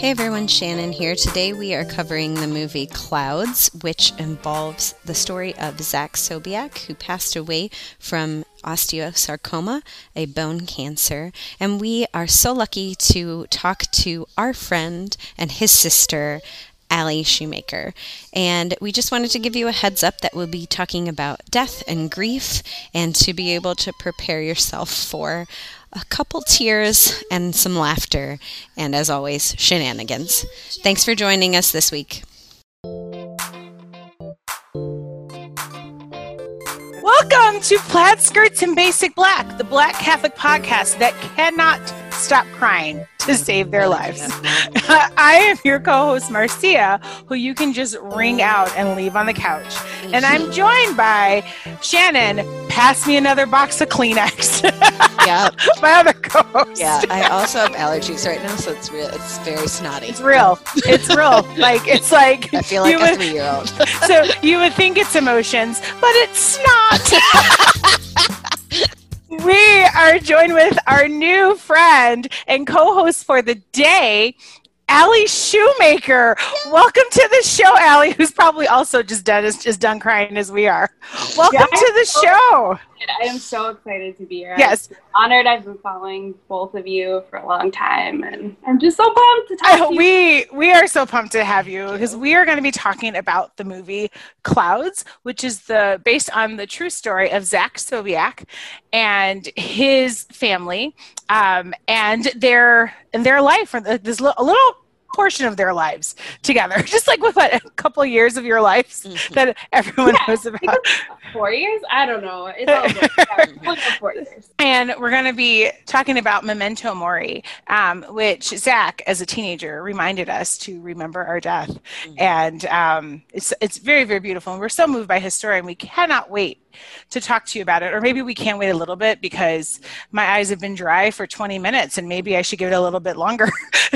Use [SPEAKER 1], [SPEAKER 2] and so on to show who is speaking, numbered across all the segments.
[SPEAKER 1] Hey everyone, Shannon here. Today we are covering the movie Clouds, which involves the story of Zach Sobiech, who passed away from osteosarcoma, a bone cancer. And we are so lucky to talk to our friend and his sister, Ali Shoemaker. And we just wanted to give you a heads up that we'll be talking about death and grief, and to be able to prepare yourself for a couple tears and some laughter, and as always, shenanigans. Thanks for joining us this week.
[SPEAKER 2] Welcome to Plaid Skirts and Basic Black, the Black Catholic podcast that cannot stop crying to save their lives. I am your co-host, Marcia, who you can just ring out and leave on the couch. And I'm joined by Shannon, pass me another box of Kleenex.
[SPEAKER 1] Yeah.
[SPEAKER 2] My other co-host.
[SPEAKER 1] Yeah, I also have allergies right now, so it's real. It's very snotty.
[SPEAKER 2] It's real. It's real. It's like
[SPEAKER 1] I feel like a 3-year-old.
[SPEAKER 2] So you would think it's emotions, but it's not. We are joined with our new friend and co-host for the day, Ali Shoemaker. Welcome to the show, Ali, who's probably also just done crying as we are. Welcome to the show.
[SPEAKER 3] I am so excited to be here.
[SPEAKER 2] Yes.
[SPEAKER 3] I'm honored. I've been following both of you for a long time, and I'm just so pumped to talk to you.
[SPEAKER 2] We are so pumped to have you because we are going to be talking about the movie Clouds, which is based on the true story of Zach Sobiech and his family, and their life, or this a little portion of their lives together, just like with a couple of years of your lives that everyone knows about.
[SPEAKER 3] 4 years? I don't know. It's over. 4 years.
[SPEAKER 2] And we're going to be talking about Memento Mori, which Zach, as a teenager, reminded us to remember our death. And it's very, very beautiful. And we're so moved by his story, and we cannot wait to talk to you about it. Or maybe we can wait a little bit because my eyes have been dry for 20 minutes, and maybe I should give it a little bit longer.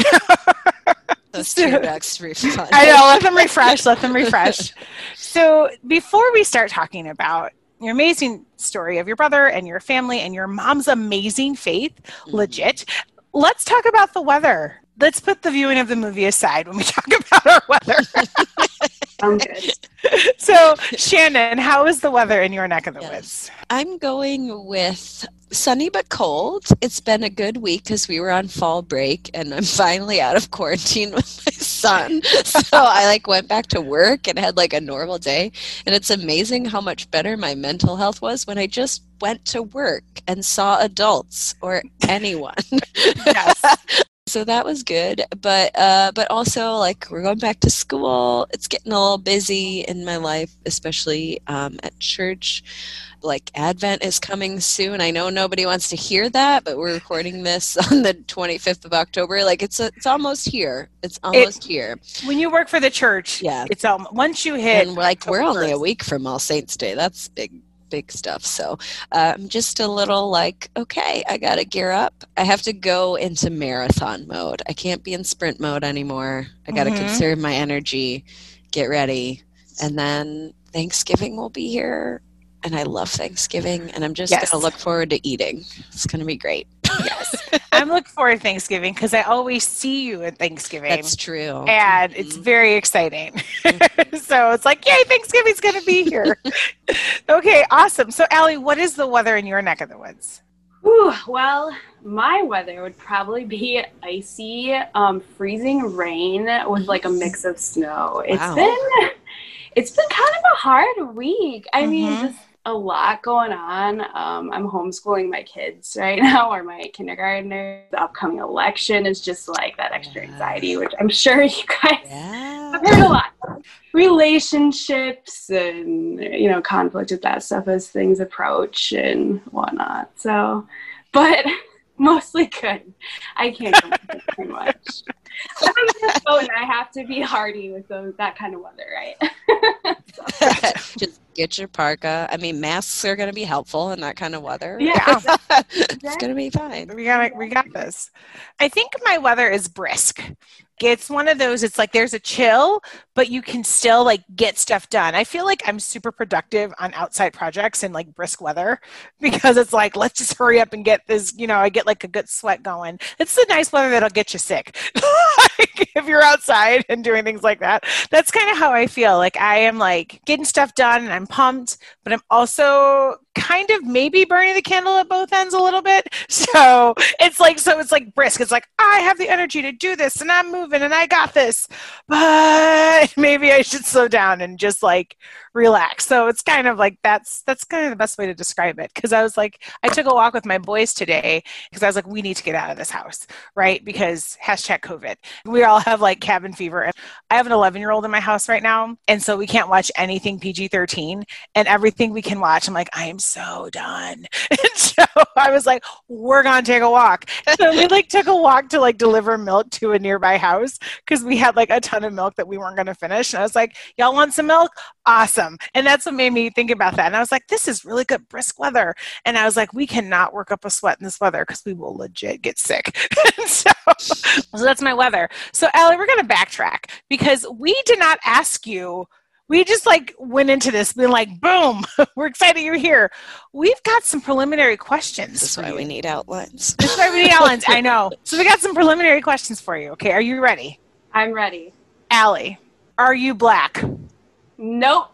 [SPEAKER 1] Those tear ducts refund.
[SPEAKER 2] I know, let them refresh. So before we start talking about your amazing story of your brother and your family and your mom's amazing faith, legit, let's talk about the weather. Let's put the viewing of the movie aside when we talk about our weather.
[SPEAKER 3] I'm good.
[SPEAKER 2] So, Shannon, how is the weather in your neck of the woods?
[SPEAKER 1] I'm going with sunny but cold. It's been a good week because we were on fall break, and I'm finally out of quarantine with my son. So I went back to work and had a normal day. And it's amazing how much better my mental health was when I just went to work and saw adults or anyone.
[SPEAKER 2] Yes.
[SPEAKER 1] So that was good, but also we're going back to school. It's getting a little busy in my life, especially at church. Advent is coming soon. I know nobody wants to hear that, but we're recording this on the 25th of October. It's almost here. It's almost here.
[SPEAKER 2] When you work for the church, it's once you hit.
[SPEAKER 1] And we're only a week from All Saints Day. That's big stuff. So I'm just a little okay, I gotta gear up. I have to go into marathon mode. I can't be in sprint mode anymore. I gotta conserve my energy, get ready, and then Thanksgiving will be here. And I love Thanksgiving, and I'm just going to look forward to eating. It's going to be great.
[SPEAKER 2] Yes. I'm looking forward to Thanksgiving because I always see you at Thanksgiving.
[SPEAKER 1] That's true.
[SPEAKER 2] And it's very exciting. So it's yay, Thanksgiving's going to be here. Okay, awesome. So, Ali, what is the weather in your neck of the woods?
[SPEAKER 3] Ooh, well, my weather would probably be icy, freezing rain with a mix of snow.
[SPEAKER 1] Wow.
[SPEAKER 3] It's been kind of a hard week. I mean, just a lot going on. I'm homeschooling my kids right now, or my kindergartner. The upcoming election is just that extra anxiety, which I'm sure you guys have heard a lot. Relationships and, conflict with that stuff as things approach and whatnot. So, but mostly good. I can't complain too much. I'm in this boat, and I have to be hardy with that kind of weather, right?
[SPEAKER 1] Just get your parka. I mean, masks are going to be helpful in that kind of weather.
[SPEAKER 2] Yeah.
[SPEAKER 1] It's going to be fine.
[SPEAKER 2] We got this. I think my weather is brisk. It's one of those, it's there's a chill, but you can still get stuff done. I feel I'm super productive on outside projects in brisk weather because it's let's just hurry up and get this, I get a good sweat going. It's the nice weather that'll get you sick. like if you're outside and doing things like that. That's kind of how I feel. Like I am like getting stuff done and I'm pumped, but I'm also kind of maybe burning the candle at both ends a little bit. So it's like brisk. It's like I have the energy to do this and I'm moving and I got this, but maybe I should slow down and just like relax. So it's kind of like that's kind of the best way to describe it. Because I was like, I took a walk with my boys today because I was like, we need to get out of this house, right? Because #COVID. We all have like cabin fever. I have an 11-year-old in my house right now, and so we can't watch anything PG-13, and everything we can watch, I'm like, I am so done. And so I was like, we're gonna take a walk. So we like took a walk to like deliver milk to a nearby house because we had like a ton of milk that we weren't gonna finish. And I was like, y'all want some milk? Awesome. And that's what made me think about that. And I was like, this is really good brisk weather. And I was like, we cannot work up a sweat in this weather because we will legit get sick. so that's my weather. So Allie, we're gonna backtrack because we did not ask you. We just like went into this being like, boom, we're excited you're here. We've got some preliminary questions.
[SPEAKER 1] This is why we need outlines.
[SPEAKER 2] This is why we need outlines. I know. So we got some preliminary questions for you. Okay, are you ready?
[SPEAKER 3] I'm ready.
[SPEAKER 2] Allie, are you black?
[SPEAKER 3] Nope.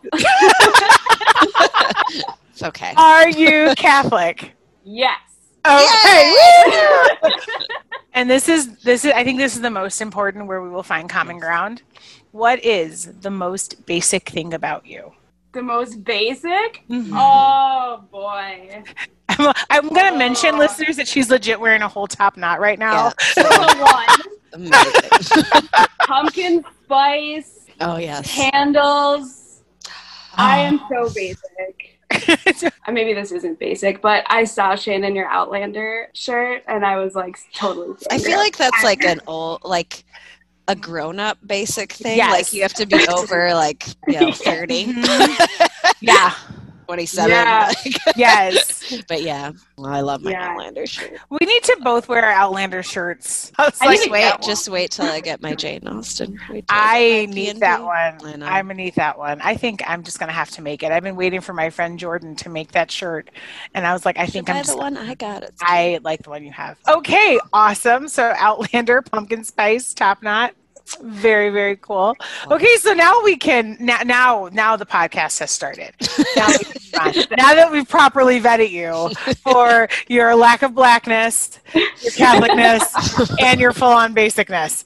[SPEAKER 1] It's okay.
[SPEAKER 2] Are you Catholic?
[SPEAKER 3] Yes.
[SPEAKER 2] Okay. And this is I think this is the most important where we will find common ground. What is the most basic thing about you?
[SPEAKER 3] The most basic?
[SPEAKER 2] Mm-hmm.
[SPEAKER 3] Oh boy.
[SPEAKER 2] I'm going to mention, listeners, that she's legit wearing a whole top knot right now.
[SPEAKER 1] Yeah,
[SPEAKER 3] The one.
[SPEAKER 1] amazing.
[SPEAKER 3] Pumpkin spice.
[SPEAKER 1] Oh, yes.
[SPEAKER 3] Candles. I am so basic. Maybe this isn't basic, but I saw Shannon your Outlander shirt and I was like totally
[SPEAKER 1] I feel like that's like an old, like a grown-up basic thing.
[SPEAKER 2] Yes.
[SPEAKER 1] Like you have to be over like 30.
[SPEAKER 2] Yeah.
[SPEAKER 1] 27.
[SPEAKER 3] Yeah.
[SPEAKER 1] Like.
[SPEAKER 2] Yes.
[SPEAKER 1] But yeah, well, I love my
[SPEAKER 3] Yeah.
[SPEAKER 1] Outlander shirt.
[SPEAKER 2] We need to both wear our Outlander shirts. I was
[SPEAKER 3] I
[SPEAKER 2] like,
[SPEAKER 3] need to
[SPEAKER 1] Wait,
[SPEAKER 3] get
[SPEAKER 1] just wait till I get my Jane Austen. Wait till
[SPEAKER 2] I
[SPEAKER 1] get my
[SPEAKER 2] need
[SPEAKER 1] D&D.
[SPEAKER 2] that one.
[SPEAKER 1] I know.
[SPEAKER 2] I'm gonna need that one. I think I'm just gonna have to make it. I've been waiting for my friend Jordan to make that shirt, and I was like, I think I'm
[SPEAKER 1] buy
[SPEAKER 2] just.
[SPEAKER 1] the one I got. It's
[SPEAKER 2] I like the one you have. Okay, awesome. So Outlander, pumpkin spice, top knot. Very, very cool. Okay, so now we can now the podcast has started. Now, now that we've properly vetted you for your lack of blackness, your Catholicness, and your full-on basicness.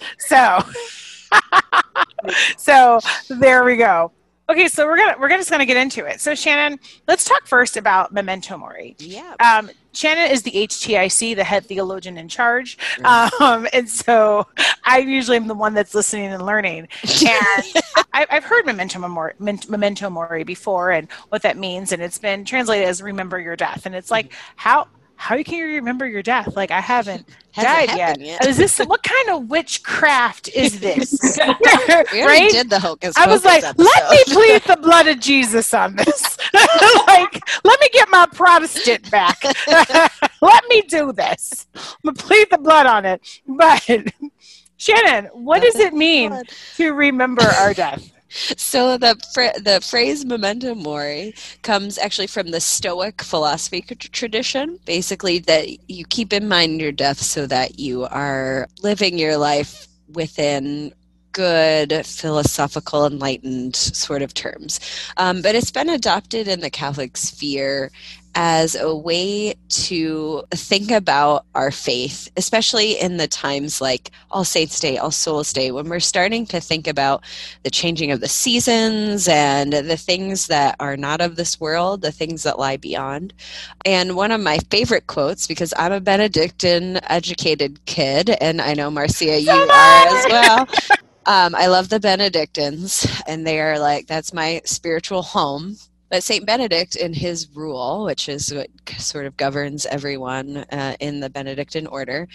[SPEAKER 2] So there we go. Okay, so we're just gonna get into it. So Shannon, let's talk first about Memento Mori.
[SPEAKER 1] Yeah.
[SPEAKER 2] Shannon is the HTIC, the head theologian in charge, and so I usually am the one that's listening and learning. And I've heard Memento Mori before, and what that means, and it's been translated as "remember your death." And it's like how can you remember your death? Like I haven't died yet. Is this what kind of witchcraft is this?
[SPEAKER 1] We already did the Hocus Pocus
[SPEAKER 2] I was like,
[SPEAKER 1] episode.
[SPEAKER 2] let me plead the blood of Jesus on this. Like, let me get my Protestant back. Let me do this. I'm gonna plead the blood on it. But Shannon, what does it mean to remember our death?
[SPEAKER 1] So the phrase memento mori comes actually from the Stoic philosophy tradition, basically that you keep in mind your death so that you are living your life within good, philosophical, enlightened sort of terms. But it's been adopted in the Catholic sphere as a way to think about our faith, especially in the times like All Saints' Day, All Souls' Day, when we're starting to think about the changing of the seasons and the things that are not of this world, the things that lie beyond. And one of my favorite quotes, because I'm a Benedictine educated kid, and I know, Marcia, you are as well. I love the Benedictines, and they are like, that's my spiritual home. But St. Benedict, in his rule, which is what sort of governs everyone in the Benedictine order,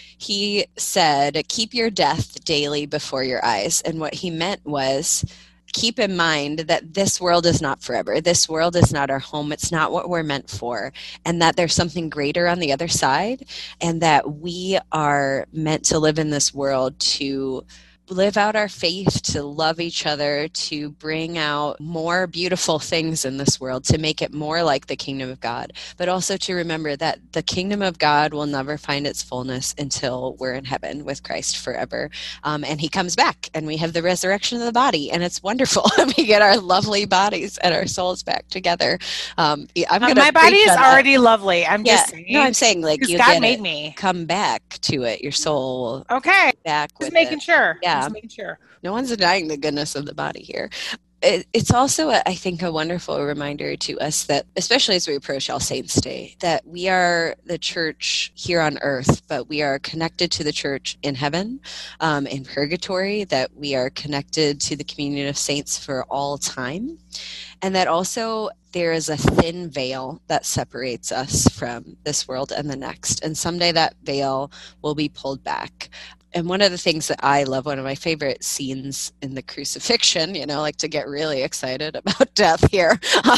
[SPEAKER 1] he said, keep your death daily before your eyes. And what he meant was, keep in mind that this world is not forever. This world is not our home. It's not what we're meant for. And that there's something greater on the other side. And that we are meant to live in this world to live out our faith, to love each other, to bring out more beautiful things in this world, to make it more like the kingdom of God, but also to remember that the kingdom of God will never find its fullness until we're in heaven with Christ forever. And he comes back and we have the resurrection of the body, and it's wonderful. And we get our lovely bodies and our souls back together.
[SPEAKER 2] My body is already lovely. I'm just saying.
[SPEAKER 1] No, I'm saying like you
[SPEAKER 2] God made me
[SPEAKER 1] come back to it. Your soul.
[SPEAKER 2] Okay.
[SPEAKER 1] Back with
[SPEAKER 2] just making
[SPEAKER 1] it.
[SPEAKER 2] sure.
[SPEAKER 1] Yeah.
[SPEAKER 2] Just making sure.
[SPEAKER 1] No one's denying the goodness of the body here. It's also, I think, a wonderful reminder to us that, especially as we approach All Saints' Day, that we are the church here on earth, but we are connected to the church in heaven, in purgatory, that we are connected to the communion of saints for all time, and that also there is a thin veil that separates us from this world and the next. And someday that veil will be pulled back. And one of the things that I love, one of my favorite scenes in the crucifixion, like to get really excited about death here,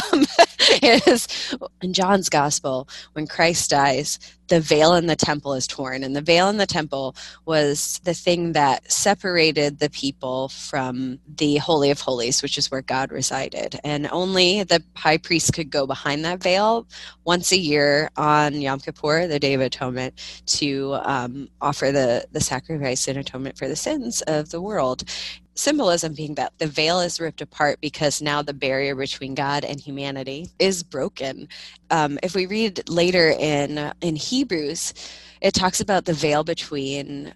[SPEAKER 1] is in John's gospel, when Christ dies, the veil in the temple is torn. And the veil in the temple was the thing that separated the people from the Holy of Holies, which is where God resided. And only the high priest could go behind that veil once a year on Yom Kippur, the Day of Atonement, to offer the sacrifice and atonement for the sins of the world. Symbolism being that the veil is ripped apart because now the barrier between God and humanity is broken. If we read later in Hebrews, it talks about the veil between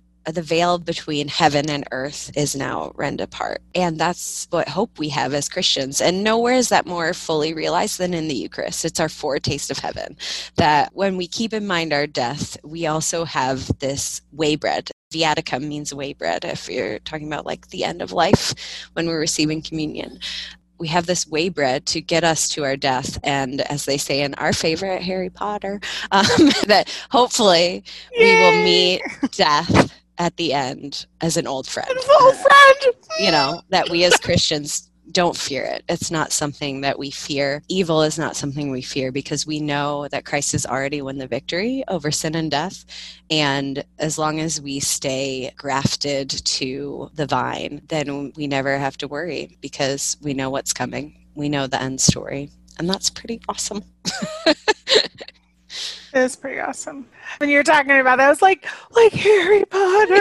[SPEAKER 1] heaven and earth is now rent apart. And that's what hope we have as Christians. And nowhere is that more fully realized than in the Eucharist. It's our foretaste of heaven, that when we keep in mind our death, we also have this way bread. Viaticum means way bread, if you're talking about like the end of life when we're receiving communion. We have this way bread to get us to our death, and as they say in our favorite Harry Potter, that hopefully we will meet death at the end as an old friend. That we as Christians don't fear it. It's not something that we fear. Evil is not something we fear because we know that Christ has already won the victory over sin and death. And as long as we stay grafted to the vine, then we never have to worry because we know what's coming. We know the end story. And that's pretty awesome.
[SPEAKER 2] It is pretty awesome. When you were talking about that, I was like Harry Potter.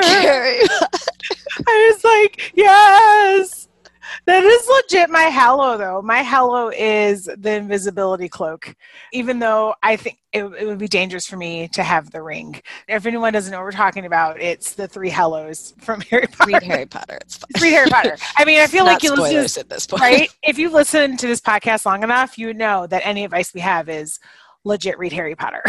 [SPEAKER 2] I was like, yes. That is legit my halo, though. My halo is the invisibility cloak, even though I think it would be dangerous for me to have the ring. If anyone doesn't know what we're talking about, it's the 3 halos from Harry Potter.
[SPEAKER 1] Read Harry Potter. It's fine.
[SPEAKER 2] Read Harry Potter. I mean, I feel like you listen
[SPEAKER 1] at this point.
[SPEAKER 2] Right? If you've listened to this podcast long enough, you know that any advice we have is legit read Harry Potter.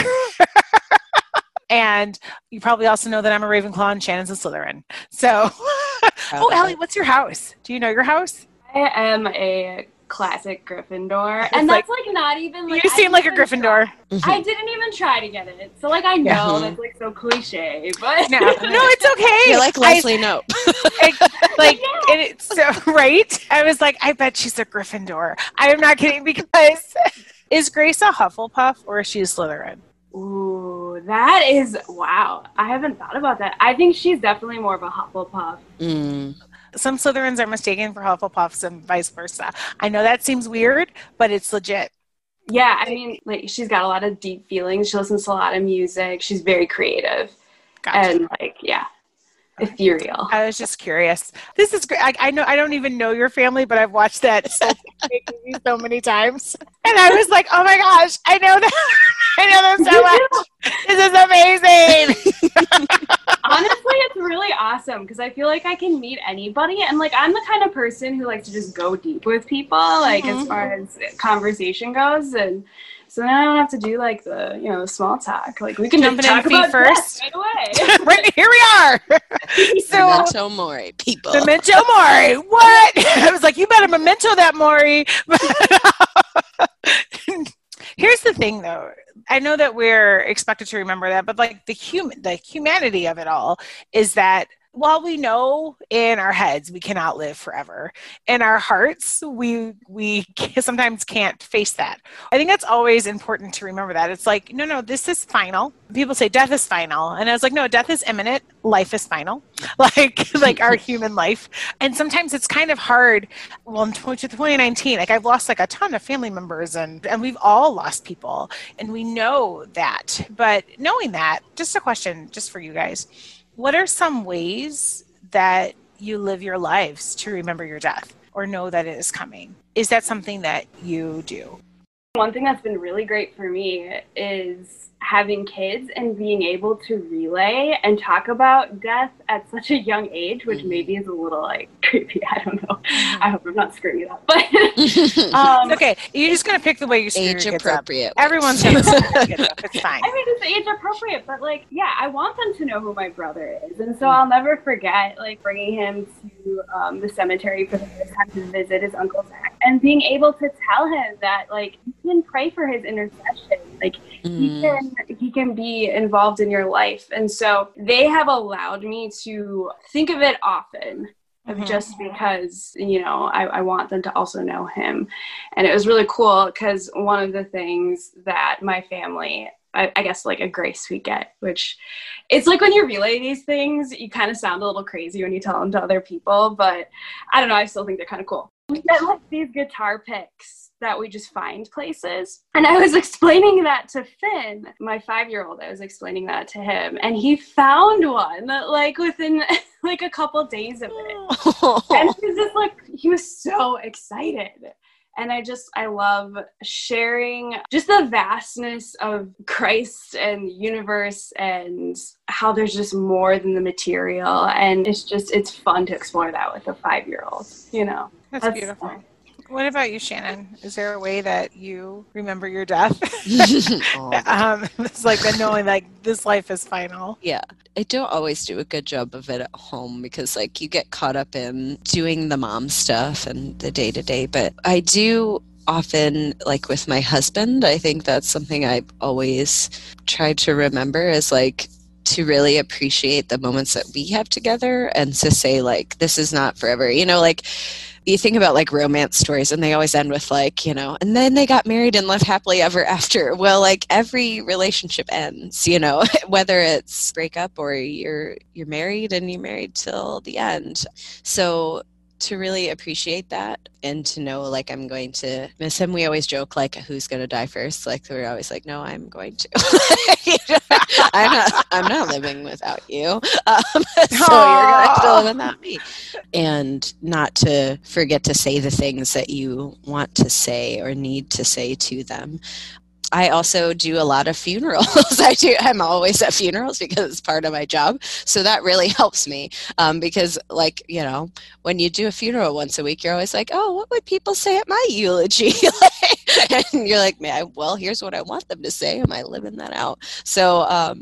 [SPEAKER 2] And you probably also know that I'm a Ravenclaw and Shannon's a Slytherin. So, Allie, what's your house? Do you know your house?
[SPEAKER 3] I am a classic Gryffindor. And that's not even
[SPEAKER 2] You seem like a Gryffindor.
[SPEAKER 3] Mm-hmm. I didn't even try to get it. So I know that's so cliche, but
[SPEAKER 2] no, it's okay.
[SPEAKER 1] You're like Leslie Knope.
[SPEAKER 2] It's so right. I was like, I bet she's a Gryffindor. I am not kidding, because is Grace a Hufflepuff or is she a Slytherin?
[SPEAKER 3] Ooh, that is, wow. I haven't thought about that. I think she's definitely more of a Hufflepuff.
[SPEAKER 2] Some Slytherins are mistaken for Hufflepuffs and vice versa. I know that seems weird, but it's legit.
[SPEAKER 3] Yeah, I mean, she's got a lot of deep feelings. She listens to a lot of music. She's very creative. Gotcha. And ethereal.
[SPEAKER 2] I was just curious. This is great. I know I don't even know your family, but I've watched that movie so many times, and I was like, "Oh my gosh, I know that! I know them so much. This is amazing."
[SPEAKER 3] Honestly, it's really awesome because I feel like I can meet anybody, and I'm the kind of person who likes to just go deep with people, as far as conversation goes, and. So then I don't have to do the small talk. We can
[SPEAKER 2] jump
[SPEAKER 3] talk
[SPEAKER 2] in
[SPEAKER 3] about
[SPEAKER 2] first.
[SPEAKER 3] Right away.
[SPEAKER 2] Right, here we are. So
[SPEAKER 1] Memento Mori, people.
[SPEAKER 2] Memento Mori. What? I was like, you better memento that Mori. Here's the thing, though. I know that we're expected to remember that, but the humanity of it all is that while we know in our heads we cannot live forever, in our hearts we sometimes can't face that. I think that's always important to remember that. It's like, no, this is final. People say death is final. And I was like, no, death is imminent. Life is final. Like our human life. And sometimes it's kind of hard. Well, in 2019, like I've lost like a ton of family members and we've all lost people. And we know that. But knowing that, just a question just for you guys. What are some ways that you live your lives to remember your death or know that it is coming? Is that something that you do?
[SPEAKER 3] One thing that's been really great for me is having kids and being able to relay and talk about death at such a young age, which maybe is a little like creepy. I don't know. I hope I'm not screwing it up. But
[SPEAKER 2] okay, you're just gonna pick the way you screw
[SPEAKER 1] age
[SPEAKER 2] your kids
[SPEAKER 1] appropriate.
[SPEAKER 2] Up. Everyone's gonna screw their kids up. It's fine.
[SPEAKER 3] I mean, it's age appropriate, but like, yeah, I want them to know who my brother is, and so I'll never forget like bringing him to the cemetery for the first time to visit his Uncle Zach, and being able to tell him that like you can pray for his intercession, like he can be involved in your life. And so they have allowed me to think of it often, just because, I want them to also know him. And it was really cool because one of the things that my family, I guess like a grace we get, which it's like when you relay these things, you kind of sound a little crazy when you tell them to other people, but I don't know, I still think they're kind of cool. We get like these guitar picks that we just find places. And I was explaining that to Finn, my 5-year-old. I was explaining that to him, and he found one like within like a couple days of it. And he was just like, he was so excited. And I love sharing just the vastness of Christ and the universe and how there's just more than the material. And it's fun to explore that with a 5-year-old,
[SPEAKER 2] That's beautiful. What about you, Shannon? Is there a way that you remember your death? It's like the knowing like this life is final.
[SPEAKER 1] Yeah. I don't always do a good job of it at home because like you get caught up in doing the mom stuff and the day-to-day, but I do often, like with my husband, I think that's something I've always tried to remember is like to really appreciate the moments that we have together and to say like, this is not forever, like you think about like romance stories and they always end with like, and then they got married and lived happily ever after. Well, like every relationship ends, whether it's breakup or you're married and you're married till the end. So to really appreciate that and to know like I'm going to miss him. We always joke like who's going to die first. Like we're always like, no, I'm going to. I'm not living without you. So you're going to have to live without me. And not to forget to say the things that you want to say or need to say to them. I also do a lot of funerals. I'm always at funerals because it's part of my job. So that really helps me because like, when you do a funeral once a week, you're always like, oh, what would people say at my eulogy? And you're like, man, well, here's what I want them to say. Am I living that out? So,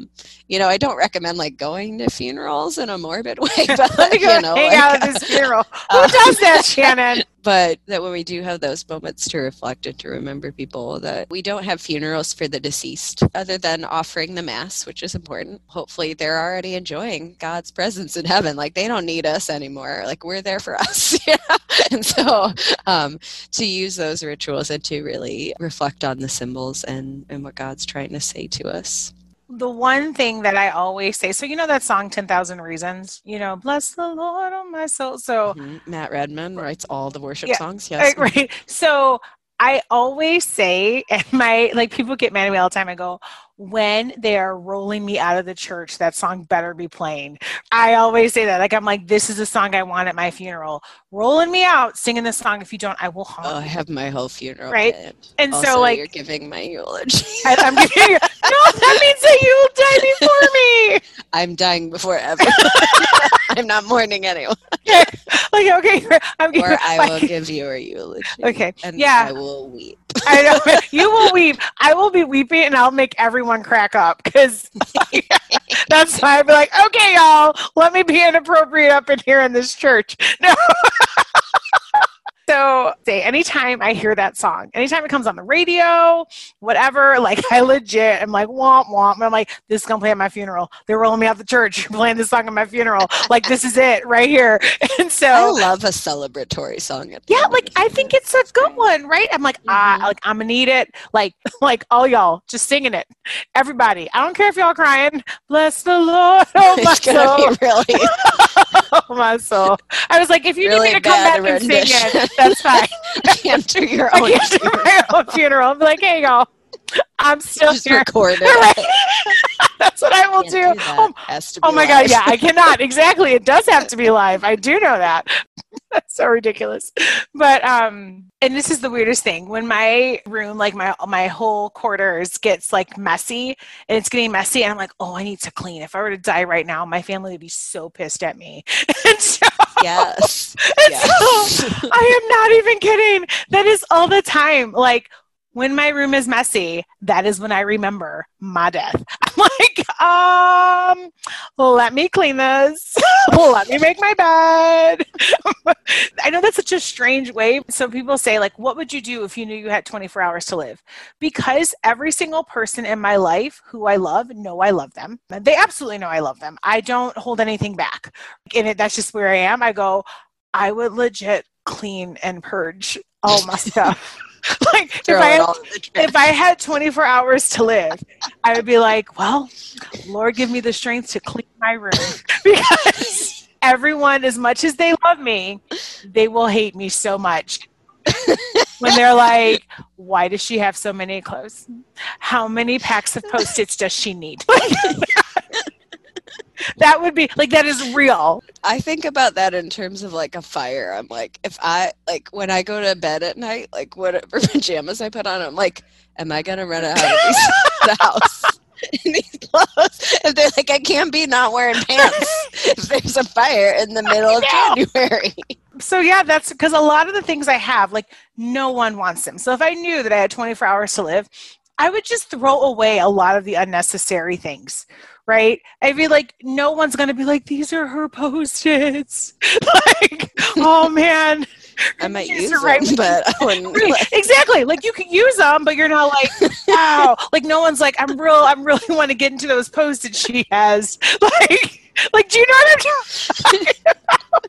[SPEAKER 1] I don't recommend like going to funerals in a morbid way, but
[SPEAKER 2] hang out at this funeral. Who does that, Shannon?
[SPEAKER 1] But that when we do have those moments to reflect and to remember people, that we don't have funerals for the deceased other than offering the mass, which is important. Hopefully they're already enjoying God's presence in heaven. Like they don't need us anymore. Like we're there for us. And so to use those rituals and to really reflect on the symbols and what God's trying to say to us.
[SPEAKER 2] The one thing that I always say, so that song 10,000 Reasons, bless the Lord on my soul. So
[SPEAKER 1] Matt Redman writes all the worship songs. Yes.
[SPEAKER 2] Right. So I always say, and people get mad at me all the time. I go, when they are rolling me out of the church, that song better be playing. I always say that. I'm like, this is a song I want at my funeral. Rolling me out, singing this song. If you don't, I will haunt you.
[SPEAKER 1] I have my whole funeral.
[SPEAKER 2] Right.
[SPEAKER 1] Band.
[SPEAKER 2] And
[SPEAKER 1] also,
[SPEAKER 2] so
[SPEAKER 1] you're giving my eulogy.
[SPEAKER 2] I'm giving you, no, that means that you will die before me.
[SPEAKER 1] I'm dying before everyone. I'm not mourning anyone.
[SPEAKER 2] Okay.
[SPEAKER 1] I will give you a eulogy.
[SPEAKER 2] Okay.
[SPEAKER 1] And I will weep.
[SPEAKER 2] I know. You will weep. I will be weeping and I'll make everyone crack up because that's why I'd be like, okay, y'all, let me be inappropriate up in here in this church. No. So say anytime I hear that song, anytime it comes on the radio, whatever, like I legit am like womp womp. And I'm like, this is gonna play at my funeral. They're rolling me out the church. You're playing this song at my funeral. Like this is it right here. And so
[SPEAKER 1] I love a celebratory song.
[SPEAKER 2] Yeah, like I think it's a good one, right? I'm like, like I'm gonna need it. Like all y'all just singing it. Everybody. I don't care if y'all crying. Bless the Lord, oh my soul.
[SPEAKER 1] Really
[SPEAKER 2] oh my soul. I was like, if you
[SPEAKER 1] really
[SPEAKER 2] need me to come back and sing it, that's fine.
[SPEAKER 1] Enter your own
[SPEAKER 2] my own funeral. I'm like, hey y'all, I'm still
[SPEAKER 1] just
[SPEAKER 2] here.
[SPEAKER 1] Record it.
[SPEAKER 2] Right? That's what I will do. Oh my God, yeah, I cannot. Exactly. It does have to be live. I do know that. That's so ridiculous. But and this is the weirdest thing. When my room, like my whole quarters gets like messy and it's getting messy and I'm like, oh, I need to clean. If I were to die right now, my family would be so pissed at me. And so,
[SPEAKER 1] yes.
[SPEAKER 2] So I am not even kidding. That is all the time. Like when my room is messy, that is when I remember my death. I'm like, let me clean this. Let me make my bed. I know that's such a strange way. So people say, like, what would you do if you knew you had 24 hours to live? Because every single person in my life who I love, know I love them. They absolutely know I love them. I don't hold anything back. And that's just where I am. I go, I would legit clean and purge all my stuff. Like if I had 24 hours to live, I would be like, well, Lord, give me the strength to clean my room. Because everyone, as much as they love me, they will hate me so much. When they're like, why does she have so many clothes? How many packs of Post-its does she need? That would be like, that is real.
[SPEAKER 1] I think about that in terms of like a fire. I'm like, if I like when I go to bed at night, like whatever pajamas I put on, I'm like, am I gonna run out of the house in these clothes? If they're like, I can't be not wearing pants if there's a fire in the middle of January.
[SPEAKER 2] So yeah, that's because a lot of the things I have, like no one wants them. So if I knew that I had 24 hours to live, I would just throw away a lot of the unnecessary things. Right? I'd be like, no one's going to be like, these are her Post-its. Like, oh man.
[SPEAKER 1] I might use them, but I wouldn't.
[SPEAKER 2] Right. Exactly. Like you could use them, but you're not like, wow. Like no one's like, I really want to get into those Post-its she has. Like, do you know what I'm talking about?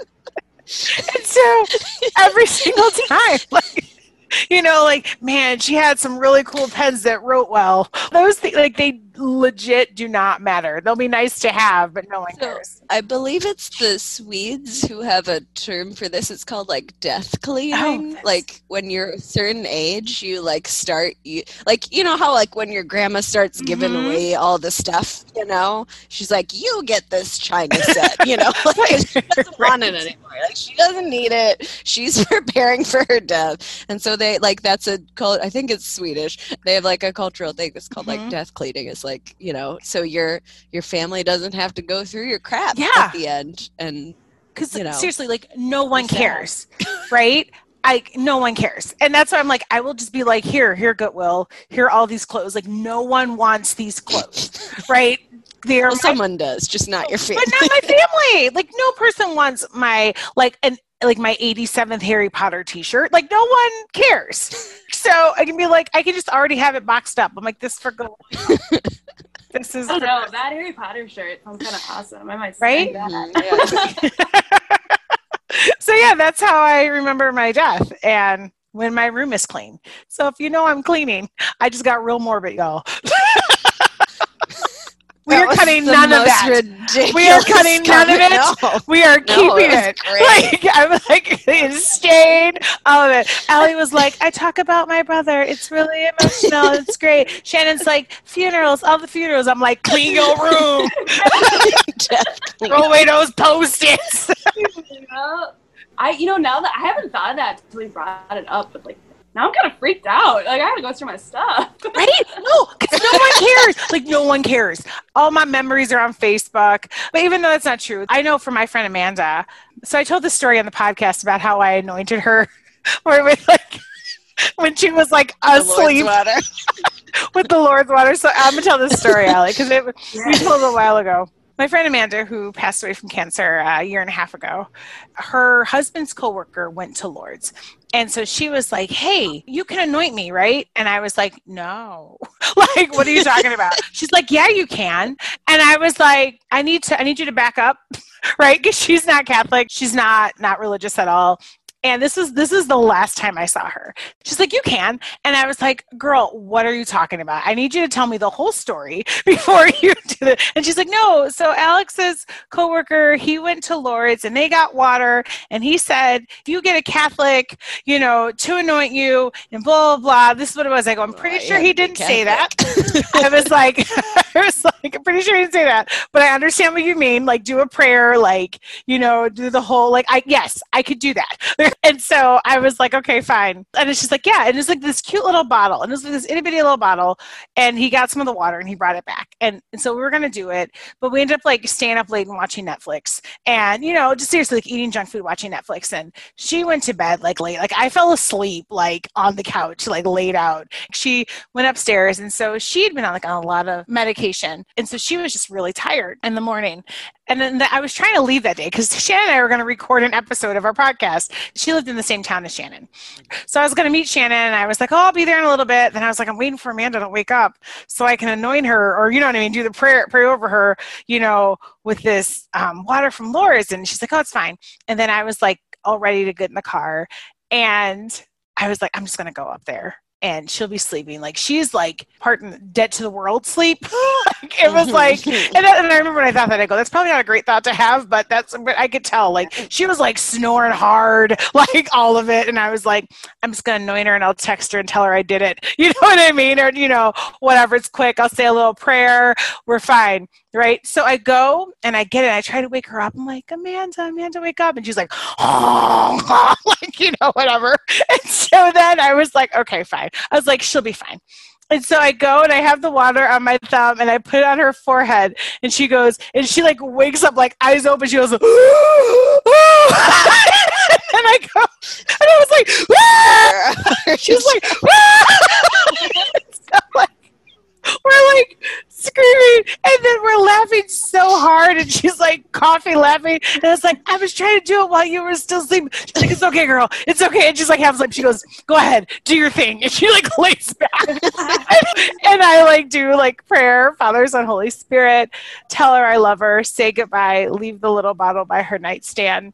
[SPEAKER 2] And so every single time, like, you know, like, man, she had some really cool pens that wrote well. Those things, like, they legit do not matter. They'll be nice to have, but no one cares.
[SPEAKER 1] I believe it's the Swedes who have a term for this. It's called, like, death cleaning. Like, when you're a certain age, you, like, like, you know how, like, when your grandma starts giving away all the stuff, you know? She's like, you get this China set, you know? Like, she doesn't want it anymore. Like, she doesn't need it. She's preparing for her death. And so they, like, that's I think it's Swedish. They have, like, a cultural thing that's called, like, death cleaning. It's like, you know, so your family doesn't have to go through your crap at the end. And
[SPEAKER 2] because, you know, seriously, like, no one cares, right? No one cares. And that's why I'm like, I will just be like, here, Goodwill, here are all these clothes. Like, no one wants these clothes, right?
[SPEAKER 1] Someone does, just not your family.
[SPEAKER 2] But not my family. Like, no person wants my, like my 87th Harry Potter t-shirt. Like, no one cares. So I can be like, I can just already have it boxed up. I'm like, this for gold. This is
[SPEAKER 3] no, that Harry Potter shirt sounds kind of awesome. I might say that.
[SPEAKER 2] Yeah. So yeah, that's how I remember my death and when my room is clean. So if you know I'm cleaning, I just got real morbid, y'all. We are cutting none of that. We are cutting none of it. No. We are keeping it. Like, I'm like, it's staying. All of it. Allie was like, I talk about my brother. It's really emotional. It's great. Shannon's like, funerals, all the funerals. I'm like, clean your room. Throw away those Post-its.
[SPEAKER 3] Now that I haven't thought of that until we brought it up, but like, now I'm kind of freaked out. Like, I gotta go through my stuff.
[SPEAKER 2] Right? No, because no one cares. Like, no one cares. All my memories are on Facebook. But even though that's not true, I know from my friend Amanda. So I told the story on the podcast about how I anointed her when she was like asleep with the Lord's water. So I'm going to tell this story, Allie, because we told it a while ago. My friend Amanda, who passed away from cancer a year and a half ago, her husband's coworker went to Lourdes. And so she was like, hey, you can anoint me, right? And I was like, no. Like, what are you talking about? She's like, yeah, you can. And I was like, I need you to back up, right? Because she's not Catholic. She's not religious at all. And this is the last time I saw her. She's like, you can. And I was like, girl, what are you talking about? I need you to tell me the whole story before you do it. And she's like, no. So Alex's coworker, he went to Lourdes and they got water. And he said, if you get a Catholic, to anoint you and blah, blah, blah. This is what it was. I go, I'm pretty sure he didn't say that. I was like, I'm pretty sure he didn't say that. But I understand what you mean. Like, do a prayer, like, do the whole, yes, I could do that. And so I was like, okay, fine. And it's just like, yeah. And it's like this cute little bottle. And it was like this itty bitty little bottle. And he got some of the water and he brought it back. And so we were going to do it. But we ended up staying up late and watching Netflix. And, just seriously, eating junk food, watching Netflix. And she went to bed late. I fell asleep on the couch, laid out. She went upstairs. And so she'd been on a lot of medication. And so she was just really tired in the morning. And then I was trying to leave that day because Shannon and I were going to record an episode of our podcast. She lived in the same town as Shannon. So I was going to meet Shannon and I was like, oh, I'll be there in a little bit. Then I was like, I'm waiting for Amanda to wake up so I can anoint her or, do the prayer, pray over her, with this water from Lourdes. And she's like, oh, it's fine. And then I was all ready to get in the car. And I was like, I'm just going to go up there. And she'll be sleeping. She's part dead to the world sleep. It was and I remember when I thought that, I go, that's probably not a great thought to have, but I could tell. She was snoring hard, all of it. And I was like, I'm just going to anoint her and I'll text her and tell her I did it. You know what I mean? Or, whatever, it's quick. I'll say a little prayer. We're fine. Right. So I go and I get it. I try to wake her up. I'm like, Amanda, wake up. And she's like, oh, whatever. And so then I was like, okay, fine. I was like, she'll be fine. And so I go and I have the water on my thumb and I put it on her forehead and she goes, and she wakes up eyes open. She goes, and I go, and I was like, she's like, so we're screaming and then we're laughing so hard and she's coughing, laughing. And it's I was trying to do it while you were still sleeping. She's like, it's okay, girl. It's okay. And she's half asleep. She goes, go ahead, do your thing. And she lays back. and I do prayer, Father, Son, Holy Spirit, tell her I love her, say goodbye, leave the little bottle by her nightstand.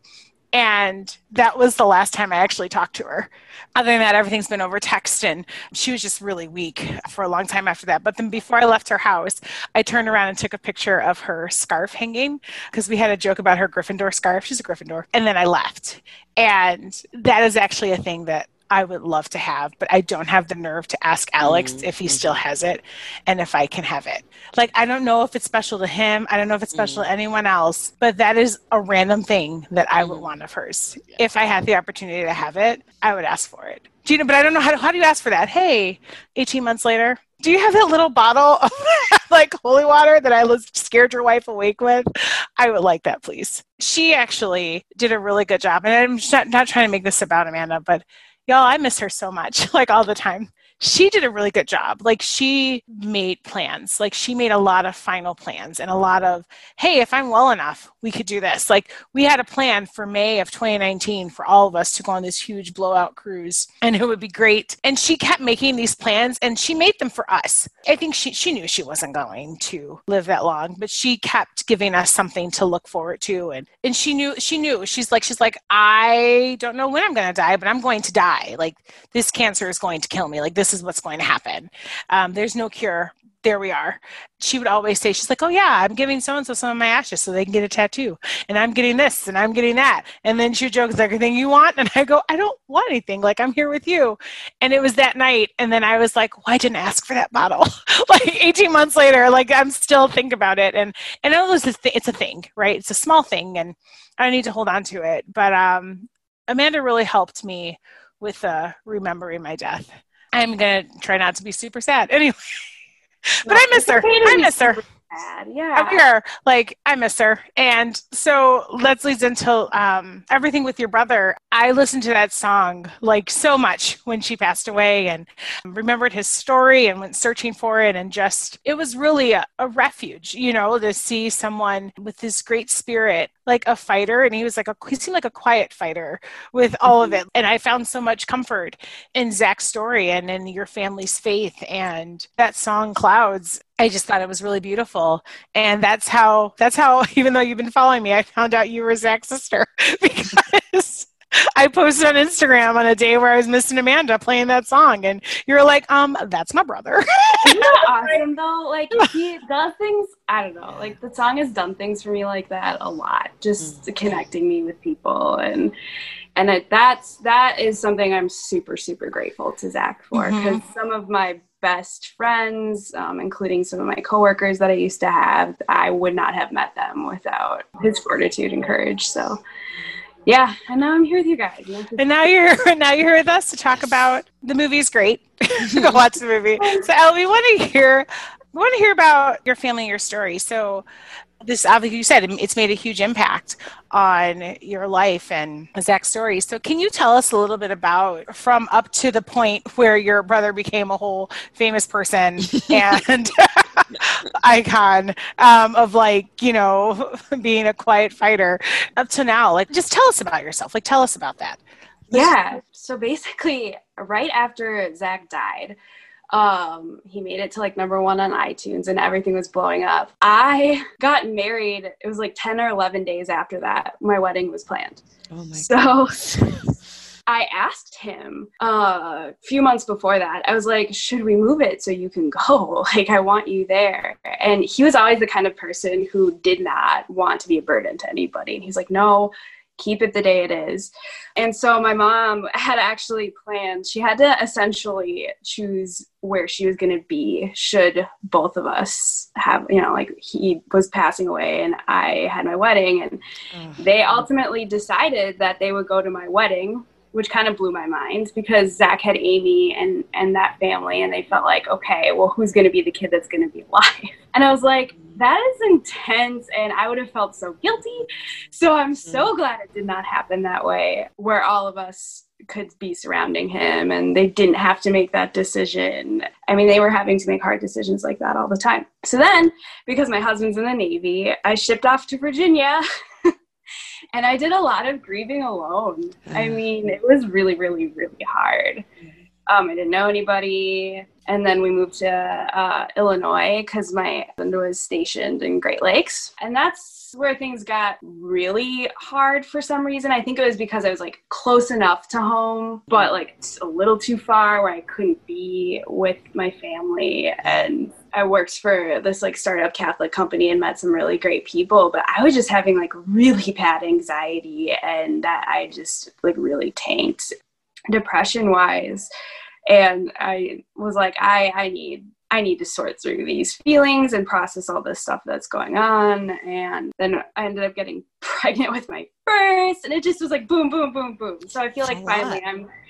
[SPEAKER 2] And that was the last time I actually talked to her. Other than that, everything's been over text, and she was just really weak for a long time after that. But then before I left her house, I turned around and took a picture of her scarf hanging because we had a joke about her Gryffindor scarf. She's a Gryffindor. And then I left. And that is actually a thing that I would love to have, but I don't have the nerve to ask Alex if he still has it and if I can have it. I don't know if it's special to him. I don't know if it's special to anyone else, but that is a random thing that I would want of hers. Yeah. If I had the opportunity to have it, I would ask for it. But I don't know how do you ask for that? Hey, 18 months later, do you have that little bottle of holy water that I was scared your wife awake with? I would like that, please. She actually did a really good job. And I'm not trying to make this about Amanda, but y'all, I miss her so much, all the time. She did a really good job. She made plans. She made a lot of final plans and a lot of, hey, if I'm well enough, we could do this. We had a plan for May of 2019 for all of us to go on this huge blowout cruise, and it would be great. And she kept making these plans, and she made them for us. I think she knew she wasn't going to live that long, but she kept giving us something to look forward to. And she knew. She's like, I don't know when I'm going to die, but I'm going to die. This cancer is going to kill me. This is what's going to happen. There's no cure. There we are. She would always say, she's like, oh yeah, I'm giving so-and-so some of my ashes so they can get a tattoo. And I'm getting this and I'm getting that. And then she would joke, is there everything you want? And I go, I don't want anything. I'm here with you. And it was that night. And then I was like, well, I didn't ask for that bottle. 18 months later, I'm still thinking about it. And I know it's a thing, right? It's a small thing and I need to hold on to it. But Amanda really helped me with remembering my death. I'm going to try not to be super sad. Anyway. But I miss her. I miss her.
[SPEAKER 3] sad.
[SPEAKER 2] And
[SPEAKER 3] Yeah.
[SPEAKER 2] we are like, I miss her. And so let's lead into everything with your brother. I listened to that song like so much when she passed away and remembered his story and went searching for it. And just, it was really a refuge, you know, to see someone with this great spirit, like a fighter. And he seemed like a quiet fighter with all of it. And I found so much comfort in Zach's story and in your family's faith. And that song, Clouds, I just thought it was really beautiful. And that's how, even though you've been following me, I found out you were Zach's sister because I posted on Instagram on a day where I was missing Amanda playing that song. And you were like, that's my brother.
[SPEAKER 3] Isn't that awesome though? Like he does things, I don't know, like the song has done things for me like that a lot, just connecting me with people. And that is something I'm super, super grateful to Zach for, because some of my best friends, including some of my coworkers that I used to have, I would not have met them without his fortitude and courage. So yeah, and now I'm here with you guys.
[SPEAKER 2] And now you're here with us to talk about the movie's great. Go watch the movie. So Elle, we want to hear about your family and your story. So this, obviously, you said it's made a huge impact on your life and Zach's story. So can you tell us a little bit about from up to the point where your brother became a whole famous person and icon of like, you know, being a quiet fighter up to now? Like, just tell us about yourself. Like, tell us about that.
[SPEAKER 3] Yeah. So basically, right after Zach died, he made it to like #1 on iTunes and everything was blowing up. I got married. It was like 10 or 11 days after that. My wedding was planned.
[SPEAKER 1] Oh my
[SPEAKER 3] God. I asked him a few months before that. I was like, should we move it so you can go? Like, I want you there. And he was always the kind of person who did not want to be a burden to anybody. And he's like, no, keep it the day it is. And so my mom had actually planned, she had to essentially choose where she was going to be should both of us have, you know, like he was passing away and I had my wedding. And they ultimately decided that they would go to my wedding, which kind of blew my mind because Zach had Amy and that family, and they felt like, okay, well, who's going to be the kid that's going to be alive? And I was like, that is intense, and I would have felt so guilty. So I'm so glad it did not happen that way, where all of us could be surrounding him and they didn't have to make that decision. I mean, they were having to make hard decisions like that all the time. So then, because my husband's in the Navy, I shipped off to Virginia. And I did a lot of grieving alone. I mean, it was really, really, really hard. I didn't know anybody. And then we moved to Illinois because my husband was stationed in Great Lakes. And that's where things got really hard for some reason. I think it was because I was like close enough to home, but like a little too far where I couldn't be with my family. And I worked for this like startup Catholic company and met some really great people, but I was just having like really bad anxiety and that I just like really tanked depression wise. And I was like, I need to sort through these feelings and process all this stuff that's going on. And then I ended up getting pregnant with my first, and it just was like boom, boom, boom, boom. So I feel like finally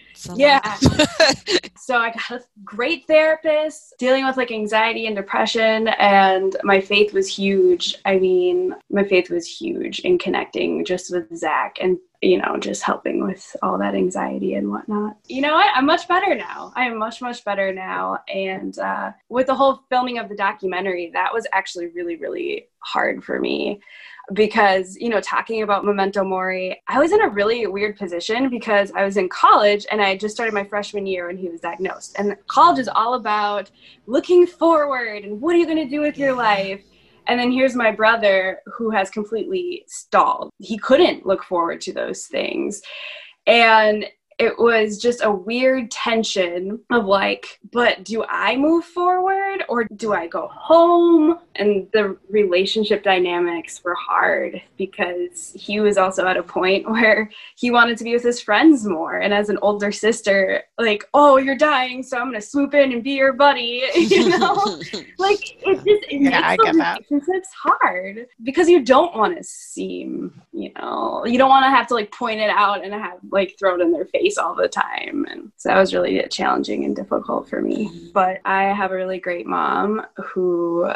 [SPEAKER 3] So I got a great therapist dealing with like anxiety and depression, and my faith was huge. I mean, my faith was huge in connecting just with Zach and, you know, just helping with all that anxiety and whatnot. You know what? I'm much better now. I am much, much better now. And with the whole filming of the documentary, that was actually really, really hard for me. Because, you know, talking about Memento Mori, I was in a really weird position because I was in college and I had just started my freshman year when he was diagnosed. And college is all about looking forward and what are you going to do with your life? And then here's my brother who has completely stalled. He couldn't look forward to those things. And it was just a weird tension of like, but do I move forward or do I go home? And the relationship dynamics were hard because he was also at a point where he wanted to be with his friends more. And as an older sister, like, oh, you're dying, so I'm going to swoop in and be your buddy, you know? Like, it makes those relationships hard because you don't want to seem, you know, you don't want to have to like point it out and have like throw it in their face all the time. And so that was really challenging and difficult for me. But I have a really great mom who, her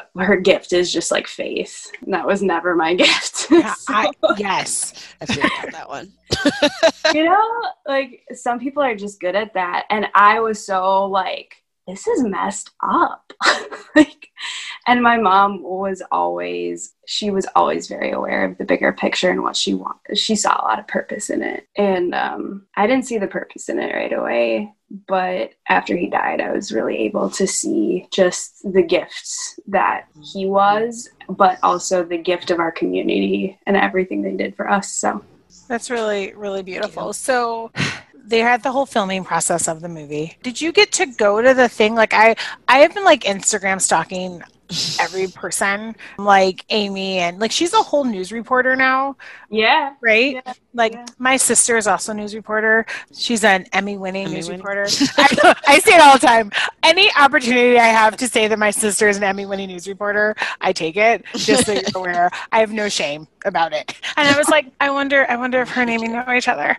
[SPEAKER 3] gift is just like faith. And that was never my gift.
[SPEAKER 2] Yeah,
[SPEAKER 3] So,
[SPEAKER 1] Yes, I feel about that one.
[SPEAKER 3] you know, like some people are just good at that. And I was so like, this is messed up. Like, and my mom was always very aware of the bigger picture and what she wanted. She saw a lot of purpose in it. And I didn't see the purpose in it right away. But after he died, I was really able to see just the gifts that he was, but also the gift of our community and everything they did for us. So
[SPEAKER 2] That's really, really beautiful. So they had the whole filming process of the movie. Did you get to go to the thing? Like I have been like Instagram stalking every person, like Amy, and like she's a whole news reporter now.
[SPEAKER 3] yeah.
[SPEAKER 2] Right?
[SPEAKER 3] Yeah.
[SPEAKER 2] Like
[SPEAKER 3] Yeah.
[SPEAKER 2] my sister is also a news reporter. She's an Emmy-winning news reporter. I say it all the time. Any opportunity I have to say that my sister is an Emmy-winning news reporter, I take it. Just so you're aware, I have no shame about it. And I was like, I wonder if her and Amy know each other.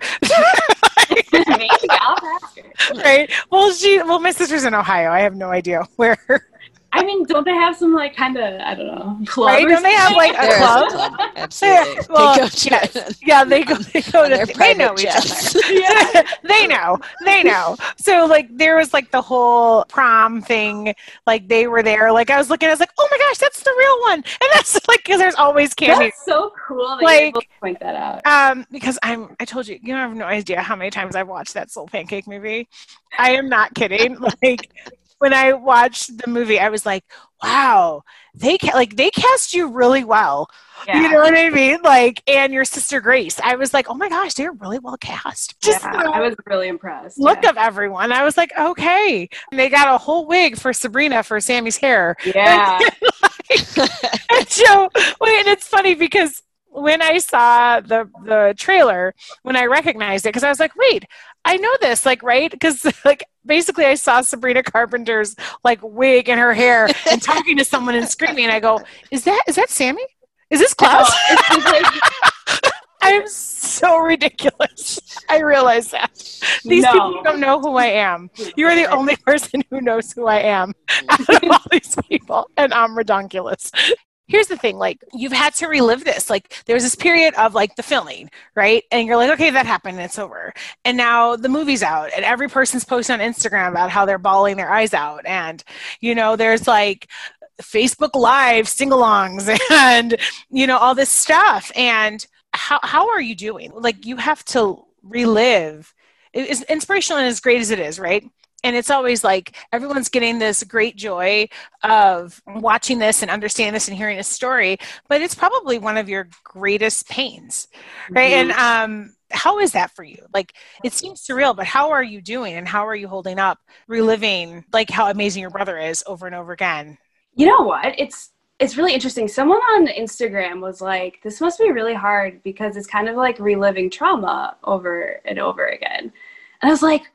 [SPEAKER 3] Maybe I'll ask her.
[SPEAKER 2] Right? Well, my sister's in Ohio. I have no idea where.
[SPEAKER 3] I mean, don't they have some like kind of, I don't know, club?
[SPEAKER 2] Right?
[SPEAKER 3] or
[SPEAKER 2] Don't they have like a
[SPEAKER 1] There is
[SPEAKER 2] club?
[SPEAKER 1] a club. Absolutely.
[SPEAKER 2] Well,
[SPEAKER 1] They go to
[SPEAKER 2] yes.
[SPEAKER 1] it.
[SPEAKER 2] Yeah, they go
[SPEAKER 1] On their
[SPEAKER 2] to, they
[SPEAKER 1] private
[SPEAKER 2] know each
[SPEAKER 1] jets.
[SPEAKER 2] other. Yeah, they know. So like there was like the whole prom thing, like they were there. Like I was looking, I was like, oh my gosh, that's the real one. And that's like, because there's always cameos.
[SPEAKER 3] That's so cool that
[SPEAKER 2] Like,
[SPEAKER 3] you're able to point that out.
[SPEAKER 2] Because I told you, I have no idea how many times I've watched that Soul Pancake movie. I am not kidding. Like when I watched the movie, I was like, wow, they cast you really well.
[SPEAKER 3] Yeah.
[SPEAKER 2] You know what I mean? Like, and your sister Grace. I was like, oh my gosh, they're really well cast. Just
[SPEAKER 3] Yeah, I was really impressed.
[SPEAKER 2] look
[SPEAKER 3] yeah.
[SPEAKER 2] of everyone. I was like, okay. And they got a whole wig for Sabrina for Sammy's hair.
[SPEAKER 3] Yeah.
[SPEAKER 2] And so, and it's funny because when I saw the trailer, when I recognized it, because I was like, wait, I know this, like, right? Because like basically I saw Sabrina Carpenter's like wig in her hair and talking to someone and screaming, and I go, is that Sammy? Is this Klaus? I'm so ridiculous. I realize that. These
[SPEAKER 3] No.
[SPEAKER 2] people don't know who I am. You are the only person who knows who I am out of all these people, and I'm redonkulous. Here's the thing, like, you've had to relive this. Like, there was this period of, like, the filming, right? And you're like, okay, that happened, and it's over. And now the movie's out, and every person's posting on Instagram about how they're bawling their eyes out. And, there's, like, Facebook Live sing-alongs and, all this stuff. And how are you doing? Like, you have to relive. It's inspirational and as great as it is, right? And it's always like everyone's getting this great joy of watching this and understanding this and hearing a story, but it's probably one of your greatest pains, right?
[SPEAKER 3] Mhm.
[SPEAKER 2] And how is that for you? Like, it seems surreal, but how are you doing and how are you holding up, reliving like how amazing your brother is over and over again?
[SPEAKER 3] You know what? It's really interesting. Someone on Instagram was like, this must be really hard because it's kind of like reliving trauma over and over again. And I was like,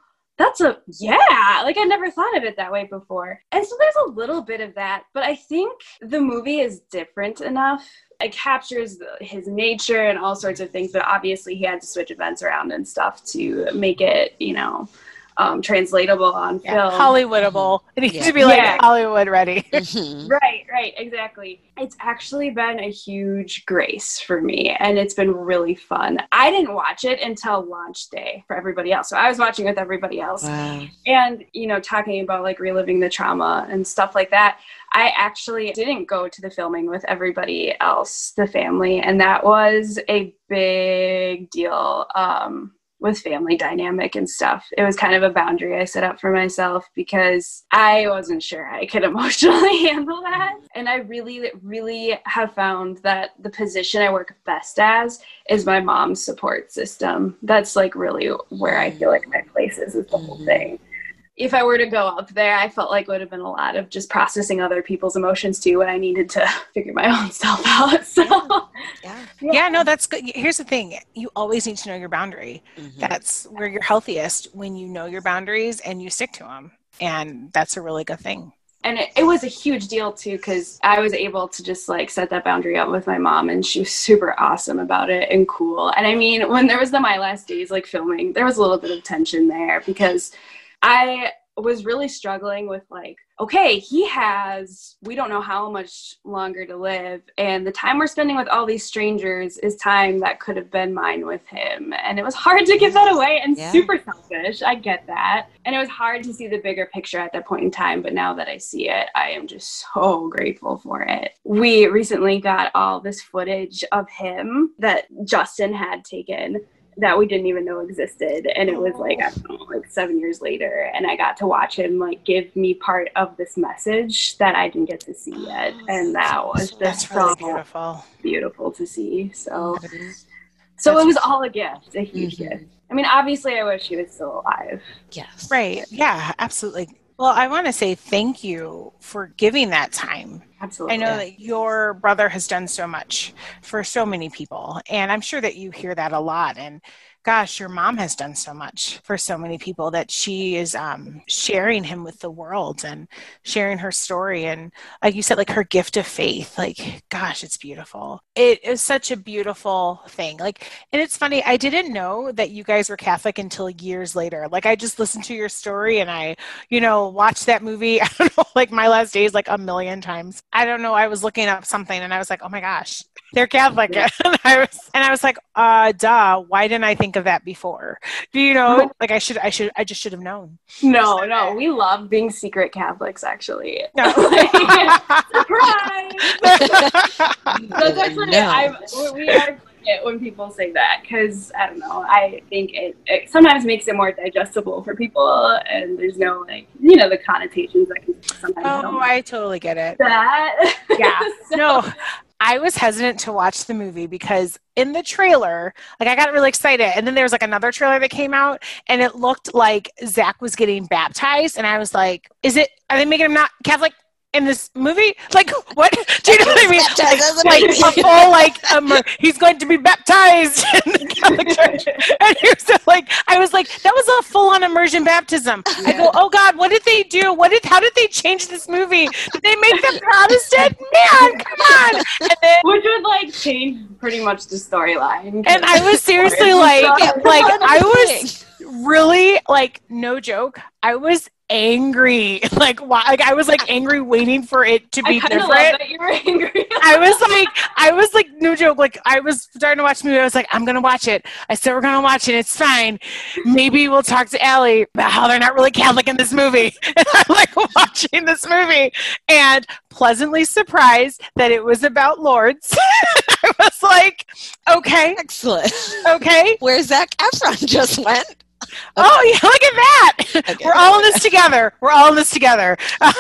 [SPEAKER 3] like I never thought of it that way before. And so there's a little bit of that, but I think the movie is different enough. It captures his nature and all sorts of things, but obviously he had to switch events around and stuff to make it, translatable on film.
[SPEAKER 2] Hollywoodable. It needs
[SPEAKER 1] Yeah.
[SPEAKER 2] to be like
[SPEAKER 3] Yeah.
[SPEAKER 2] Hollywood ready.
[SPEAKER 1] Mhm.
[SPEAKER 3] Right, exactly. It's actually been a huge grace for me, and it's been really fun. I didn't watch it until launch day for everybody else, so I was watching with everybody else.
[SPEAKER 1] Wow.
[SPEAKER 3] And, talking about like reliving the trauma and stuff like that, I actually didn't go to the filming with everybody else, the family, and that was a big deal. With family dynamic and stuff. It was kind of a boundary I set up for myself because I wasn't sure I could emotionally handle that. And I really, really have found that the position I work best as is my mom's support system. That's like really where I feel like my place is the whole thing. If I were to go up there, I felt like it would have been a lot of just processing other people's emotions too, and I needed to figure my own stuff out. So
[SPEAKER 2] Yeah, no, that's good. Here's the thing. You always need to know your boundary.
[SPEAKER 1] Mhm.
[SPEAKER 2] That's where you're healthiest, when you know your boundaries and you stick to them. And that's a really good thing.
[SPEAKER 3] And it was a huge deal too, because I was able to just like set that boundary up with my mom, and she was super awesome about it and cool. And I mean, when there was the My Last Days like filming, there was a little bit of tension there because I was really struggling with like, okay, we don't know how much longer to live. And the time we're spending with all these strangers is time that could have been mine with him. And it was hard to give that away and super selfish. I get that. And it was hard to see the bigger picture at that point in time. But now that I see it, I am just so grateful for it. We recently got all this footage of him that Justin had taken that we didn't even know existed, and it was like, I don't know, like 7 years later, and I got to watch him like give me part of this message that I didn't get to see yet, and that was just
[SPEAKER 2] really
[SPEAKER 3] so beautiful to see. So it was all a gift, a huge gift. I mean, obviously I wish he was still alive.
[SPEAKER 1] Yes.
[SPEAKER 2] Right. Yeah, absolutely. Well, I want to say thank you for giving that time.
[SPEAKER 3] Absolutely.
[SPEAKER 2] I know that your brother has done so much for so many people, and I'm sure that you hear that a lot. And gosh, your mom has done so much for so many people that she is sharing him with the world and sharing her story. And like you said, like her gift of faith, like, gosh, it's beautiful. It is such a beautiful thing. Like, and it's funny, I didn't know that you guys were Catholic until years later. Like, I just listened to your story and I, watched that movie, I don't know, like My Last Days, like a million times. I don't know. I was looking up something and I was like, oh my gosh, they're Catholic. And I was like, duh, why didn't I think of that before? Like I just should have known.
[SPEAKER 3] No, we love being secret Catholics, actually.
[SPEAKER 2] No.
[SPEAKER 3] Surprise! That's actually, we are it when people say that, because I don't know, I think it sometimes makes it more digestible for people, and there's no the connotations that can sometimes
[SPEAKER 2] I totally get it.
[SPEAKER 3] That
[SPEAKER 2] yeah. No, I was hesitant to watch the movie because in the trailer, like I got really excited, and then there was like another trailer that came out and it looked like Zach was getting baptized, and I was like, are they making him not Catholic in this movie? Like, what? Do you know what I mean? He's going to be baptized in the Catholic Church. And I was like, that was a full-on immersion baptism. Yeah. I go, oh God, what did they do? How did they change this movie? Did they make them Protestant? Man, come on. And then,
[SPEAKER 3] which would change pretty much the storyline.
[SPEAKER 2] And I was seriously I was really no joke. I was angry, I was angry waiting for it to be different.
[SPEAKER 3] Love that you were angry.
[SPEAKER 2] I was no joke, I was starting to watch the movie. I was like, I'm gonna watch it. I said we're gonna watch it. It's fine. Maybe we'll talk to Allie about how they're not really Catholic in this movie. And I'm watching this movie and pleasantly surprised that it was about Lourdes. I was like, okay,
[SPEAKER 1] excellent.
[SPEAKER 2] Okay,
[SPEAKER 1] where Zac Efron just went.
[SPEAKER 2] Oh, yeah, look at that. Okay. We're all in this together.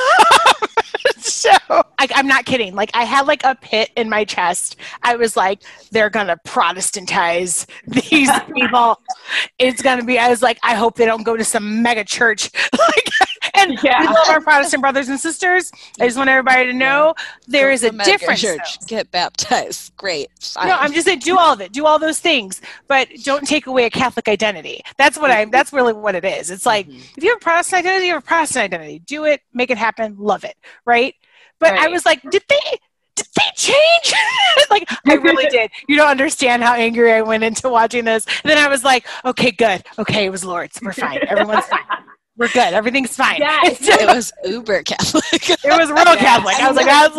[SPEAKER 2] So I'm not kidding. I had a pit in my chest. I was like, they're going to Protestantize these people. It's going to be, I was like, I hope they don't go to some mega church. And we love our Protestant brothers and sisters. I just want everybody to know there is a difference.
[SPEAKER 1] Church. Get baptized. Great. Fine.
[SPEAKER 2] No, I'm just saying, do all of it. Do all those things, but don't take away a Catholic identity. That's really what it is. It's if you have a Protestant identity, you have a Protestant identity. Do it, make it happen, love it, right? But I was like, did they change? I really did. You don't understand how angry I went into watching this. And then I was like, okay, good. Okay, it was Lourdes. We're fine. Everyone's fine. We're good. Everything's fine.
[SPEAKER 1] Yes. It was uber Catholic.
[SPEAKER 2] It was real Catholic. I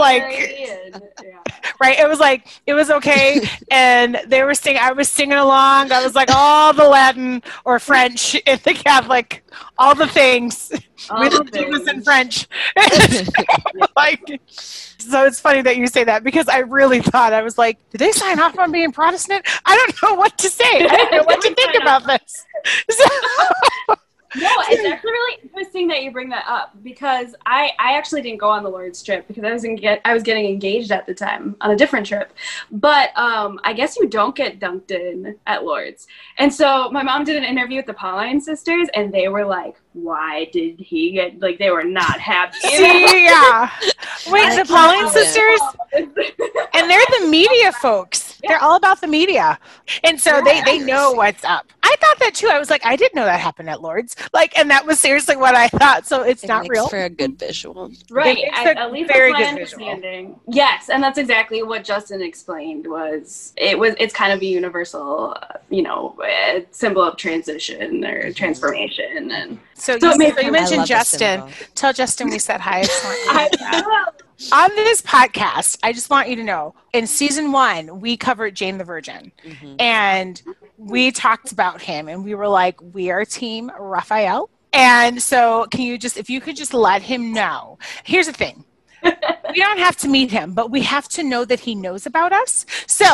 [SPEAKER 2] was right. It was okay. And they were singing, I was singing along. I was all the Latin or French in the Catholic, all the things. We did this in French. So it's funny that you say that, because I really thought, I was like, did they sign off on being Protestant? I don't know what to say. I don't know what to think about this.
[SPEAKER 3] No, it's actually really interesting that you bring that up, because I actually didn't go on the Lourdes trip because I was getting engaged at the time on a different trip. But I guess you don't get dunked in at Lourdes. And so my mom did an interview with the Pauline sisters, and they were like, why did he get, they were not happy.
[SPEAKER 2] Yeah. Wait, the Pauline sisters? And they're the media folks. Yeah. They're all about the media. And so they know what's up. I I thought that too. I was like, I didn't know that happened at Lourdes. Like, and that was seriously what I thought. So it
[SPEAKER 1] not
[SPEAKER 2] makes real.
[SPEAKER 1] For a good visual.
[SPEAKER 3] Right.
[SPEAKER 2] At
[SPEAKER 3] least
[SPEAKER 2] very
[SPEAKER 3] that's my
[SPEAKER 2] good visual.
[SPEAKER 3] understanding. Yes, and that's exactly what Justin explained. It's kind of a universal, symbol of transition or transformation, and
[SPEAKER 2] so you mentioned Justin. Tell Justin we said hi. On this podcast, I just want you to know, in season 1, we covered Jane the Virgin, and we talked about him, and we were like, we are team Raphael. And so if you could just let him know. Here's the thing. We don't have to meet him, but we have to know that he knows about us. So,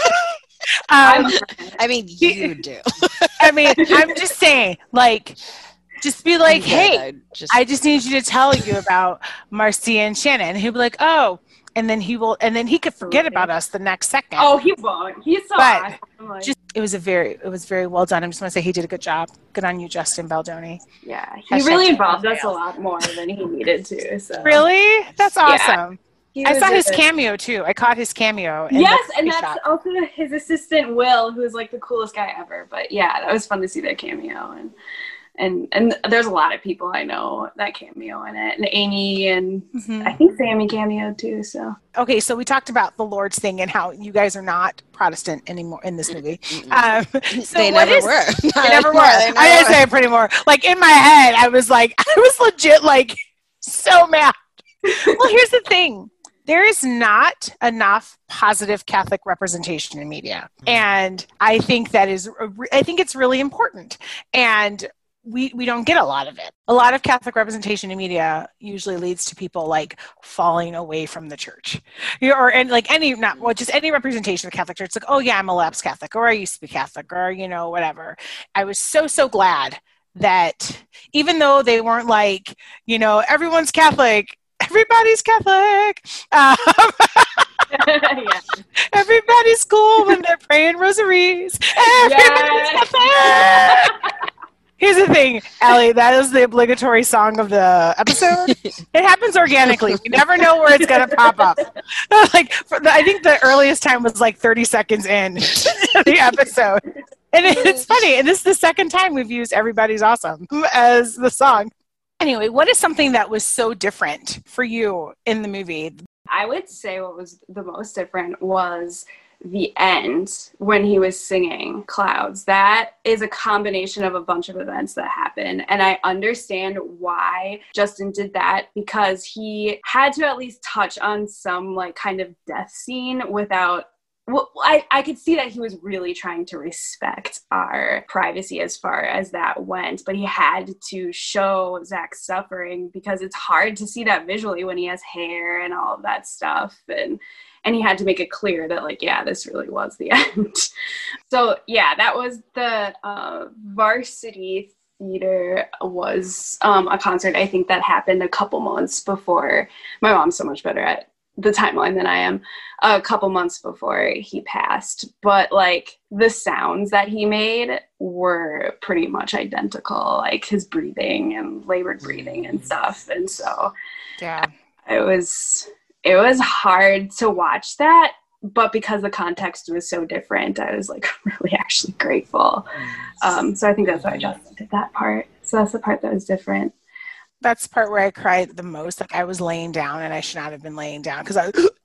[SPEAKER 1] I mean, you do.
[SPEAKER 2] I mean, I'm just saying, like, just be like, hey, I just need you to tell you about Marcia and Shannon. And he'll be like, oh, and then he could forget about us the next second.
[SPEAKER 3] Oh, he won't. He's so awesome.
[SPEAKER 2] It was very well done. I just want to say he did a good job. Good on you, Justin Baldoni.
[SPEAKER 3] Yeah, he really involved us a lot more than he needed to. So.
[SPEAKER 2] Really? That's awesome.
[SPEAKER 3] Yeah.
[SPEAKER 2] I saw his cameo too. I caught his cameo.
[SPEAKER 3] Yes, and that's also his assistant Will, who's like the coolest guy ever. But yeah, that was fun to see that cameo, and there's a lot of people I know that cameo in it, and Amy and I think Sammy cameo too. So
[SPEAKER 2] okay, so we talked about the Lourdes thing and how you guys are not Protestant anymore in this movie.
[SPEAKER 1] So they never were.
[SPEAKER 2] They never were. I didn't say it pretty more. Like in my head, I was legit like so mad. Well, here's the thing. There is not enough positive Catholic representation in media. And I think it's really important. And we don't get a lot of it. A lot of Catholic representation in media usually leads to people like falling away from the church, just any representation of the Catholic Church. It's like, oh yeah, I'm a lapsed Catholic, or I used to be Catholic, or whatever. I was so glad that even though they weren't like, everyone's Catholic, everybody's Catholic. Everybody's cool when they're praying rosaries. Everybody's Catholic. Here's the thing, Allie, that is the obligatory song of the episode. It happens organically. We never know where it's going to pop up. I think the earliest time was like 30 seconds in the episode. And it's funny. And this is the second time we've used Everybody's Awesome as the song. Anyway, what is something that was so different for you in the movie?
[SPEAKER 3] I would say what was the most different was the end when he was singing Clouds. That is a combination of a bunch of events that happened, and I understand why Justin did that, because he had to at least touch on some like kind of death scene without I could see that he was really trying to respect our privacy as far as that went, but he had to show Zach's suffering because it's hard to see that visually when he has hair and all of that stuff. And he had to make it clear that, like, yeah, this really was the end. So, yeah, that was the Varsity Theater was a concert, I think, that happened a couple months before. My mom's so much better at the timeline than I am. A couple months before he passed. But, like, the sounds that he made were pretty much identical, like his breathing and labored breathing and stuff. And so,
[SPEAKER 2] yeah,
[SPEAKER 3] it was hard to watch that, but because the context was so different, I was like really actually grateful. So I think that's why I just did that part. So that's the part that was different.
[SPEAKER 2] That's the part where I cried the most. Like, I was laying down and I should not have been laying down because I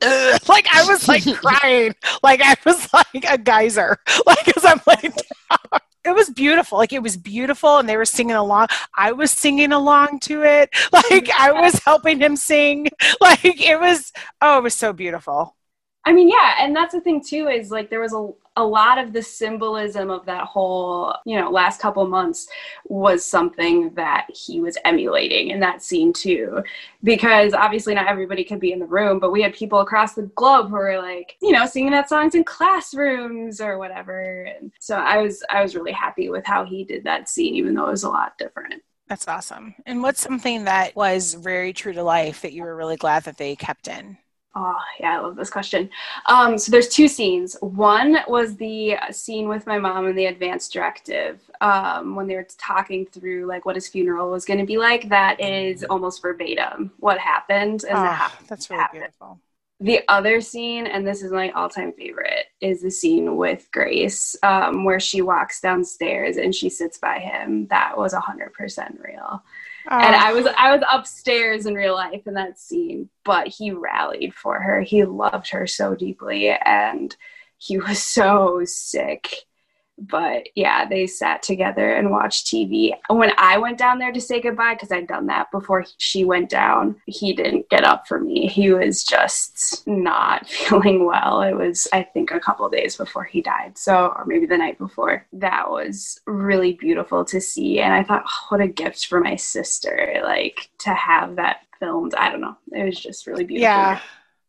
[SPEAKER 2] was like crying. Like, I was like a geyser. Like, because I'm laying down. It was beautiful. Like, it was beautiful, and they were singing along. I was singing along to it. Like, I was helping him sing. Like, it was so beautiful.
[SPEAKER 3] I mean, yeah, and that's the thing, too, is, like, there was a lot of the symbolism of that whole, last couple months was something that he was emulating in that scene, too. Because, obviously, not everybody could be in the room, but we had people across the globe who were, like, singing that songs in classrooms or whatever. And so I was really happy with how he did that scene, even though it was a lot different.
[SPEAKER 2] That's awesome. And what's something that was very true to life that you were really glad that they kept in?
[SPEAKER 3] Oh, yeah, I love this question. So there's two scenes. One was the scene with my mom and the advance directive when they were talking through, like, what his funeral was going to be like. That is almost verbatim what happened. And
[SPEAKER 2] that's really beautiful.
[SPEAKER 3] The other scene, and this is my all-time favorite, is the scene with Grace, where she walks downstairs and she sits by him. That was 100% real. And I was upstairs in real life in that scene, but he rallied for her. He loved her so deeply, and he was so sick. But yeah, they sat together and watched TV. When I went down there to say goodbye, because I'd done that before she went down, he didn't get up for me. He was just not feeling well. It was, I think, a couple of days before he died. So, or maybe the night before. That was really beautiful to see. And I thought, oh, what a gift for my sister, like, to have that filmed. I don't know. It was just really beautiful.
[SPEAKER 2] Yeah.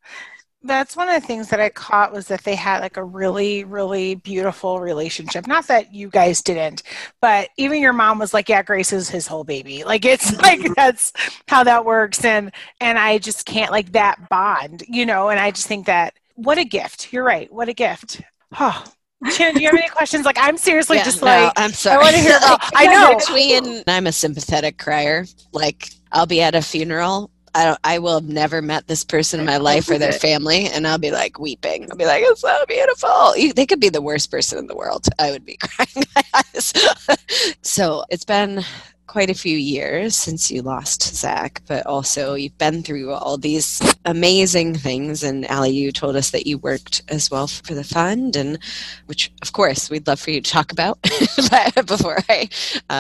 [SPEAKER 2] That's one of the things that I caught, was that they had like a really, really beautiful relationship. Not that you guys didn't, but even your mom was like, yeah, Grace is his whole baby. Like, it's like, that's how that works. And I just can't, like, that bond, you know, and I just think that, what a gift. You're right. What a gift. Oh. Shannon, do you have any questions? Like, I'm seriously
[SPEAKER 1] I'm sorry.
[SPEAKER 2] I want to hear about, I know.
[SPEAKER 1] I'm a sympathetic crier. Like, I'll be at a funeral. I will have never met this person in my life or their family, and I'll be like weeping. I'll be like, it's so beautiful. They could be the worst person in the world. I would be crying my eyes. So it's been quite a few years since you lost Zach, but also you've been through all these amazing things. And Allie, you told us that you worked as well for the fund, and which of course we'd love for you to talk about before I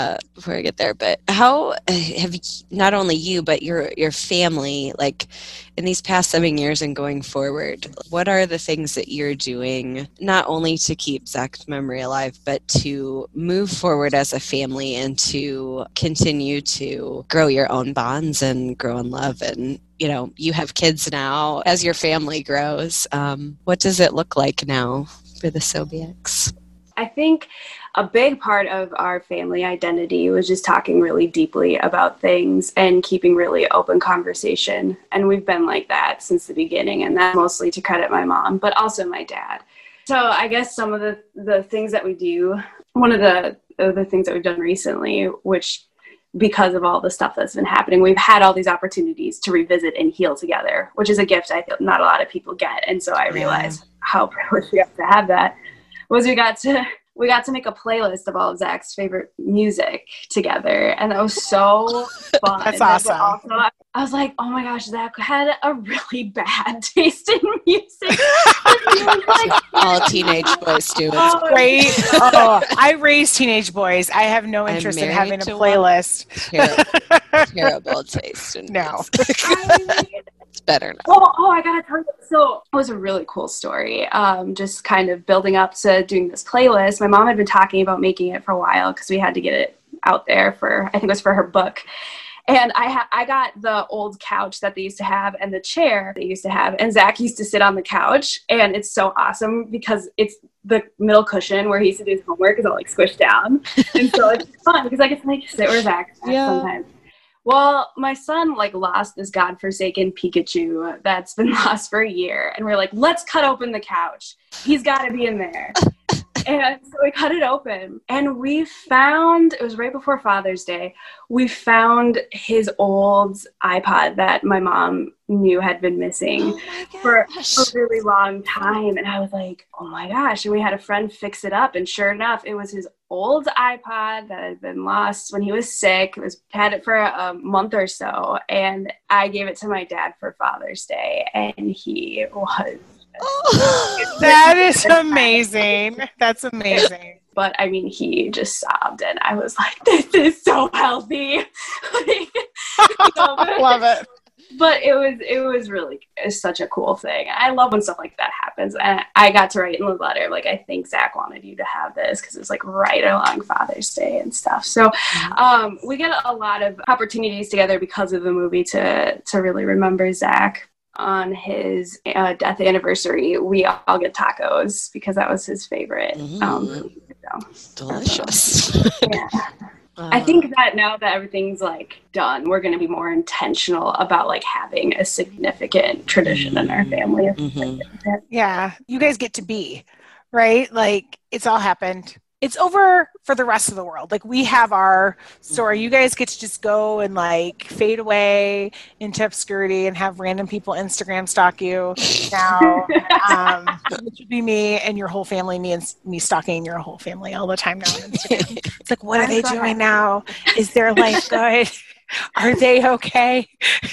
[SPEAKER 1] get there. But how have not only you but your family, like, in these past 7 years and going forward, what are the things that you're doing not only to keep Zach's memory alive, but to move forward as a family and to continue to grow your own bonds and grow in love? And, you know, you have kids now. As your family grows, what does it look like now for the Sobiechs?
[SPEAKER 3] I think a big part of our family identity was just talking really deeply about things and keeping really open conversation. And we've been like that since the beginning. And that's mostly to credit my mom, but also my dad. So I guess some of the things that we do, one of the things that we've done recently, which because of all the stuff that's been happening, we've had all these opportunities to revisit and heal together, which is a gift I feel not a lot of people get. And so I realized how privileged we have to have that. Was we got to make a playlist of all of Zach's favorite music together, and that was so fun.
[SPEAKER 2] That's awesome.
[SPEAKER 3] Also, I was like, oh my gosh, Zach had a really bad taste in music.
[SPEAKER 1] All teenage boys do.
[SPEAKER 2] It's great. Oh, I raised teenage boys. I have no interest in having a playlist.
[SPEAKER 1] Terrible taste in music. It's better now.
[SPEAKER 3] Oh, I gotta tell you. So it was a really cool story. Just kind of building up to doing this playlist. My mom had been talking about making it for a while because we had to get it out there for, I think it was for her book. And I got the old couch that they used to have and the chair they used to have. And Zach used to sit on the couch. And it's so awesome because it's the middle cushion where he used to do his homework is all like squished down. And so it's fun because I get to like sit where Zach sometimes. Well, my son like lost this godforsaken Pikachu that's been lost for a year. And we're like, let's cut open the couch. He's got to be in there. And so we cut it open, and we found, it was right before Father's Day, we found his old iPod that my mom knew had been missing for a really long time. And I was like, oh my gosh. And we had a friend fix it up. And sure enough, it was his old iPod that had been lost when he was sick. Had it for a month or so. And I gave it to my dad for Father's Day. And he was...
[SPEAKER 2] that is amazing. That's amazing.
[SPEAKER 3] But I mean, he just sobbed, and I was like, "This is so healthy."
[SPEAKER 2] Love it.
[SPEAKER 3] But it was really such a cool thing. I love when stuff like that happens. And I got to write in the letter, like, I think Zach wanted you to have this because it was like right along Father's Day and stuff. So we get a lot of opportunities together because of the movie to really remember Zach. On his death anniversary, we all get tacos because that was his favorite.
[SPEAKER 1] Delicious.
[SPEAKER 3] Yeah. I think that now that everything's like done, we're going to be more intentional about like having a significant tradition in our family.
[SPEAKER 2] Yeah, you guys get to be right. Like it's all happened. it's over for the rest of the world. Like, we have our story. You guys get to just go and like fade away into obscurity and have random people Instagram stalk you now, which would be me and your whole family, me stalking your whole family all the time now on Instagram. It's like, what are they doing now? Is their life good? Are they okay?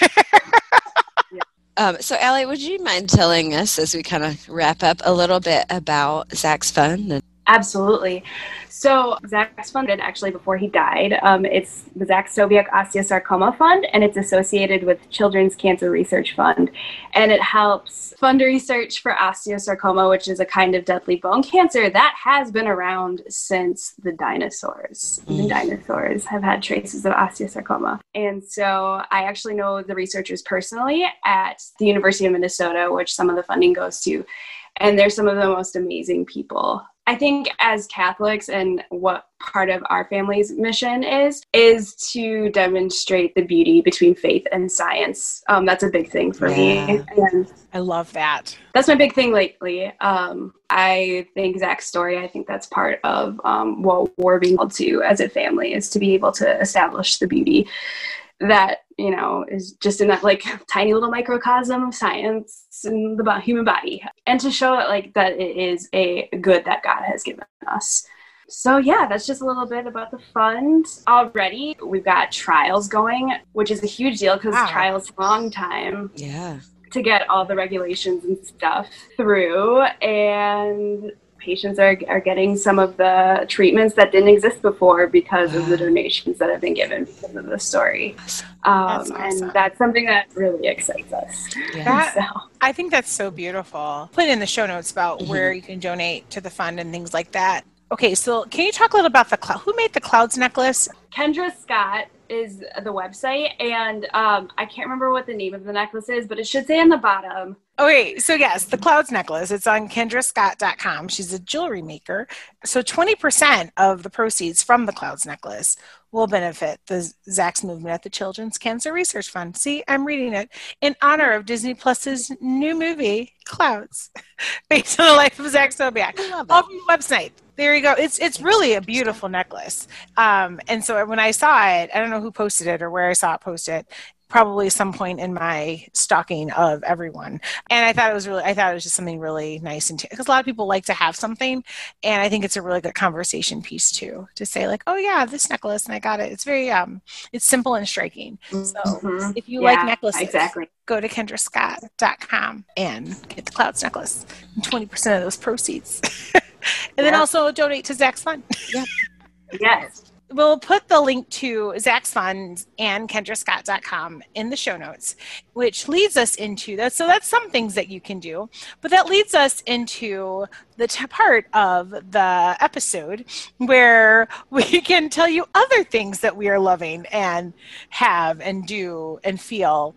[SPEAKER 1] So, Allie, would you mind telling us, as we kind of wrap up, a little bit about Zach's Fund?
[SPEAKER 3] Absolutely. So Zach's Fund, actually before he died, it's the Zach Sobiech Osteosarcoma Fund, and it's associated with Children's Cancer Research Fund. And it helps fund research for osteosarcoma, which is a kind of deadly bone cancer that has been around since the dinosaurs. Even dinosaurs have had traces of osteosarcoma. And so I actually know the researchers personally at the University of Minnesota, which some of the funding goes to. And they're some of the most amazing people. I think as Catholics, and what part of our family's mission is to demonstrate the beauty between faith and science. That's a big thing for me. And
[SPEAKER 2] I love that.
[SPEAKER 3] That's my big thing lately. I think Zach's story, I think that's part of what we're being called to as a family, is to be able to establish the beauty that, you know, is just in that like tiny little microcosm of science and the human body, and to show it like that it is a good that God has given us. So yeah, that's just a little bit about the fund. Already we've got trials going, which is a huge deal because trials a long time to get all the regulations and stuff through, and patients are getting some of the treatments that didn't exist before because of the donations that have been given because of the story. Awesome. And that's something that really excites us.
[SPEAKER 2] I think that's so beautiful. Put in the show notes about where you can donate to the fund and things like that. Okay, so can you talk a little about who made the Clouds necklace?
[SPEAKER 3] Kendra Scott is the website, and I can't remember what the name of the necklace is, but it should say on the bottom.
[SPEAKER 2] Okay, so yes, the Clouds necklace, it's on kendrascott.com. She's a jewelry maker. So 20% of the proceeds from the Clouds necklace will benefit the Zach's movement at the Children's Cancer Research Fund. See, I'm reading it. In honor of Disney Plus's new movie, Clouds, based on the life of Zach Sobiech. All from the website. There you go. It's really a beautiful necklace. And so when I saw it, I don't know who posted it or where I saw it posted, probably some point in my stalking of everyone. And I thought it was just something really nice, and because a lot of people like to have something, and I think it's a really good conversation piece too, to say like, oh yeah, this necklace, and I got it. It's very it's simple and striking. So if you like necklaces, go to kendrascott.com and get the Clouds necklace, and 20% of those proceeds. And then also donate to Zach's Fund.
[SPEAKER 3] Yes.
[SPEAKER 2] We'll put the link to Zach's Fund and kendrascott.com in the show notes, which leads us into that. So that's some things that you can do, but that leads us into the part of the episode where we can tell you other things that we are loving and have and do and feel.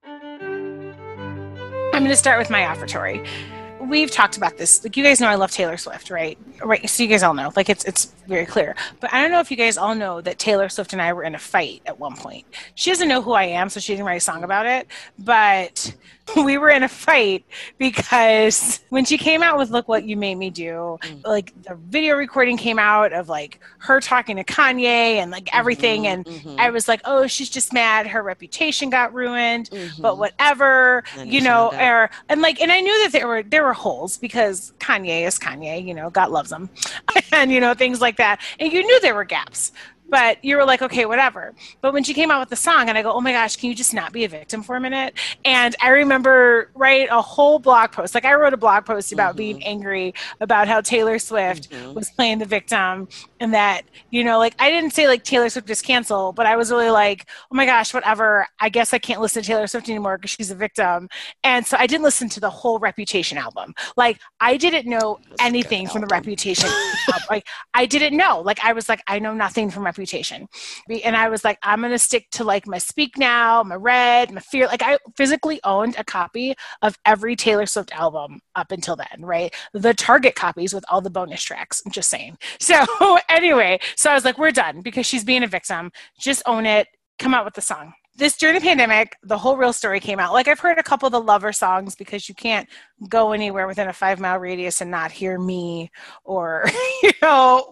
[SPEAKER 2] I'm going to start with my offertory. We've talked about this. Like, you guys know I love Taylor Swift, right? Right. So you guys all know. Like, it's very clear. But I don't know if you guys all know that Taylor Swift and I were in a fight at one point. She doesn't know who I am, so she didn't write a song about it. But we were in a fight because when she came out with Look What You Made Me Do, like, the video recording came out of like her talking to Kanye and like everything. And I was like, oh, she's just mad. Her reputation got ruined, but whatever, you know, and I knew that there were holes because Kanye is Kanye, you know, God loves him, and, you know, things like that. And you knew there were gaps. But you were like, okay, whatever. But when she came out with the song, and I go, oh my gosh, can you just not be a victim for a minute? And I remember writing a whole blog post. Like, I wrote a blog post about being angry about how Taylor Swift was playing the victim, and that, you know, like, I didn't say like Taylor Swift is canceled, but I was really like, oh my gosh, whatever. I guess I can't listen to Taylor Swift anymore because she's a victim. And so I didn't listen to the whole Reputation album. Like, I didn't know anything from the Reputation album. Like, I didn't know. Like, I was like, I know nothing from Reputation. And I was like, I'm going to stick to like my Speak Now, my Red, my Fear. Like, I physically owned a copy of every Taylor Swift album up until then, right? The Target copies with all the bonus tracks. I'm just saying. So anyway, so I was like, we're done because she's being a victim. Just own it. Come out with the song. During the pandemic, the whole Real Story came out. Like, I've heard a couple of the Lover songs because you can't go anywhere within a 5-mile radius and not hear me or, you know,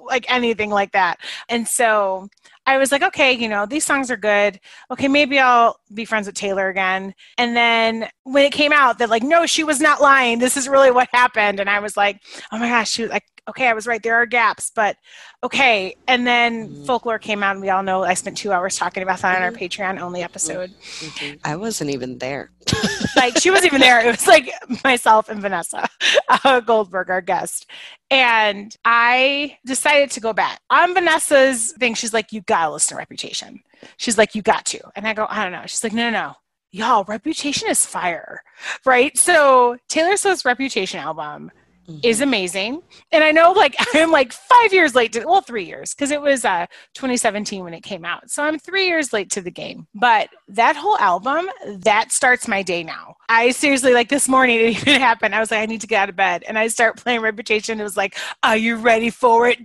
[SPEAKER 2] like anything like that. And so I was like, okay, these songs are good. Okay, maybe I'll be friends with Taylor again. And then when it came out that like, no, she was not lying. This is really what happened. And I was like, oh my gosh, she was like, okay, I was right. There are gaps, but okay. And then Folklore came out, and we all know I spent 2 hours talking about that on our Patreon only episode.
[SPEAKER 1] I wasn't even there.
[SPEAKER 2] Like, she wasn't even there. It was like myself and Vanessa Goldberg, our guest. And I decided to go back. On Vanessa's thing, she's like, you gotta listen to Reputation. She's like, you got to. And I go, I don't know. She's like, no. Y'all, Reputation is fire, right? So Taylor Swift's Reputation album is amazing. And I know like I'm like 5 years late 3 years, because it was 2017 when it came out. So I'm 3 years late to the game. But that whole album, that starts my day now. I seriously, like this morning it even happened. I was like, I need to get out of bed. And I start playing Reputation. It was like, are you ready for it?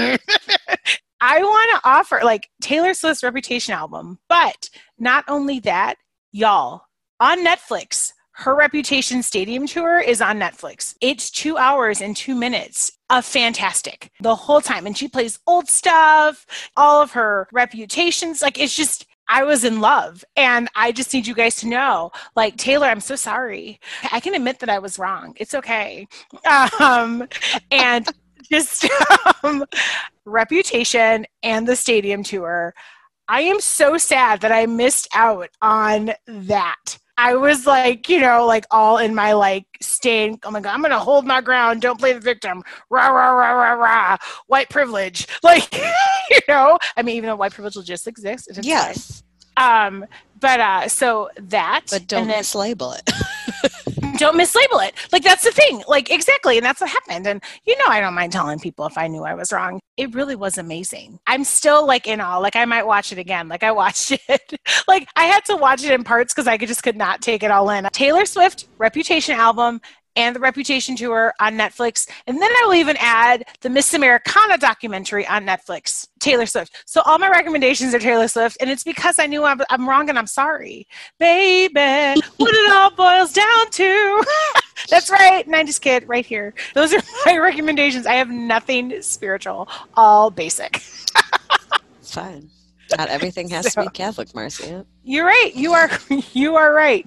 [SPEAKER 2] I want to offer like Taylor Swift's Reputation album. But not only that, y'all, on Netflix, her Reputation Stadium Tour is on Netflix. It's 2 hours and 2 minutes of fantastic the whole time. And she plays old stuff, all of her reputations. Like, it's just, I was in love. And I just need you guys to know, like, Taylor, I'm so sorry. I can admit that I was wrong. It's okay. And just Reputation and the Stadium Tour. I am so sad that I missed out on that. I was like, like all in my like staying, oh my God, I'm going to hold my ground. Don't play the victim. Rah, rah, rah, rah, rah. White privilege. Like, I mean, even though white privilege will just exist. It's
[SPEAKER 1] yes.
[SPEAKER 2] fine. So that.
[SPEAKER 1] But don't mislabel it.
[SPEAKER 2] Don't mislabel it. Like, that's the thing. Like, exactly. And that's what happened. And, I don't mind telling people if I knew I was wrong. It really was amazing. I'm still like in awe. Like, I might watch it again. Like, I watched it. Like, I had to watch it in parts because I could not take it all in. Taylor Swift Reputation album and the Reputation Tour on Netflix. And then I will even add the Miss Americana documentary on Netflix, Taylor Swift. So all my recommendations are Taylor Swift, and it's because I knew I'm wrong and I'm sorry. Baby, what it all boils down to. That's right, 90s kid right here. Those are my recommendations. I have nothing spiritual, all basic.
[SPEAKER 1] It's fine. Not everything has to be Catholic, Marcia.
[SPEAKER 2] You're right. You are right.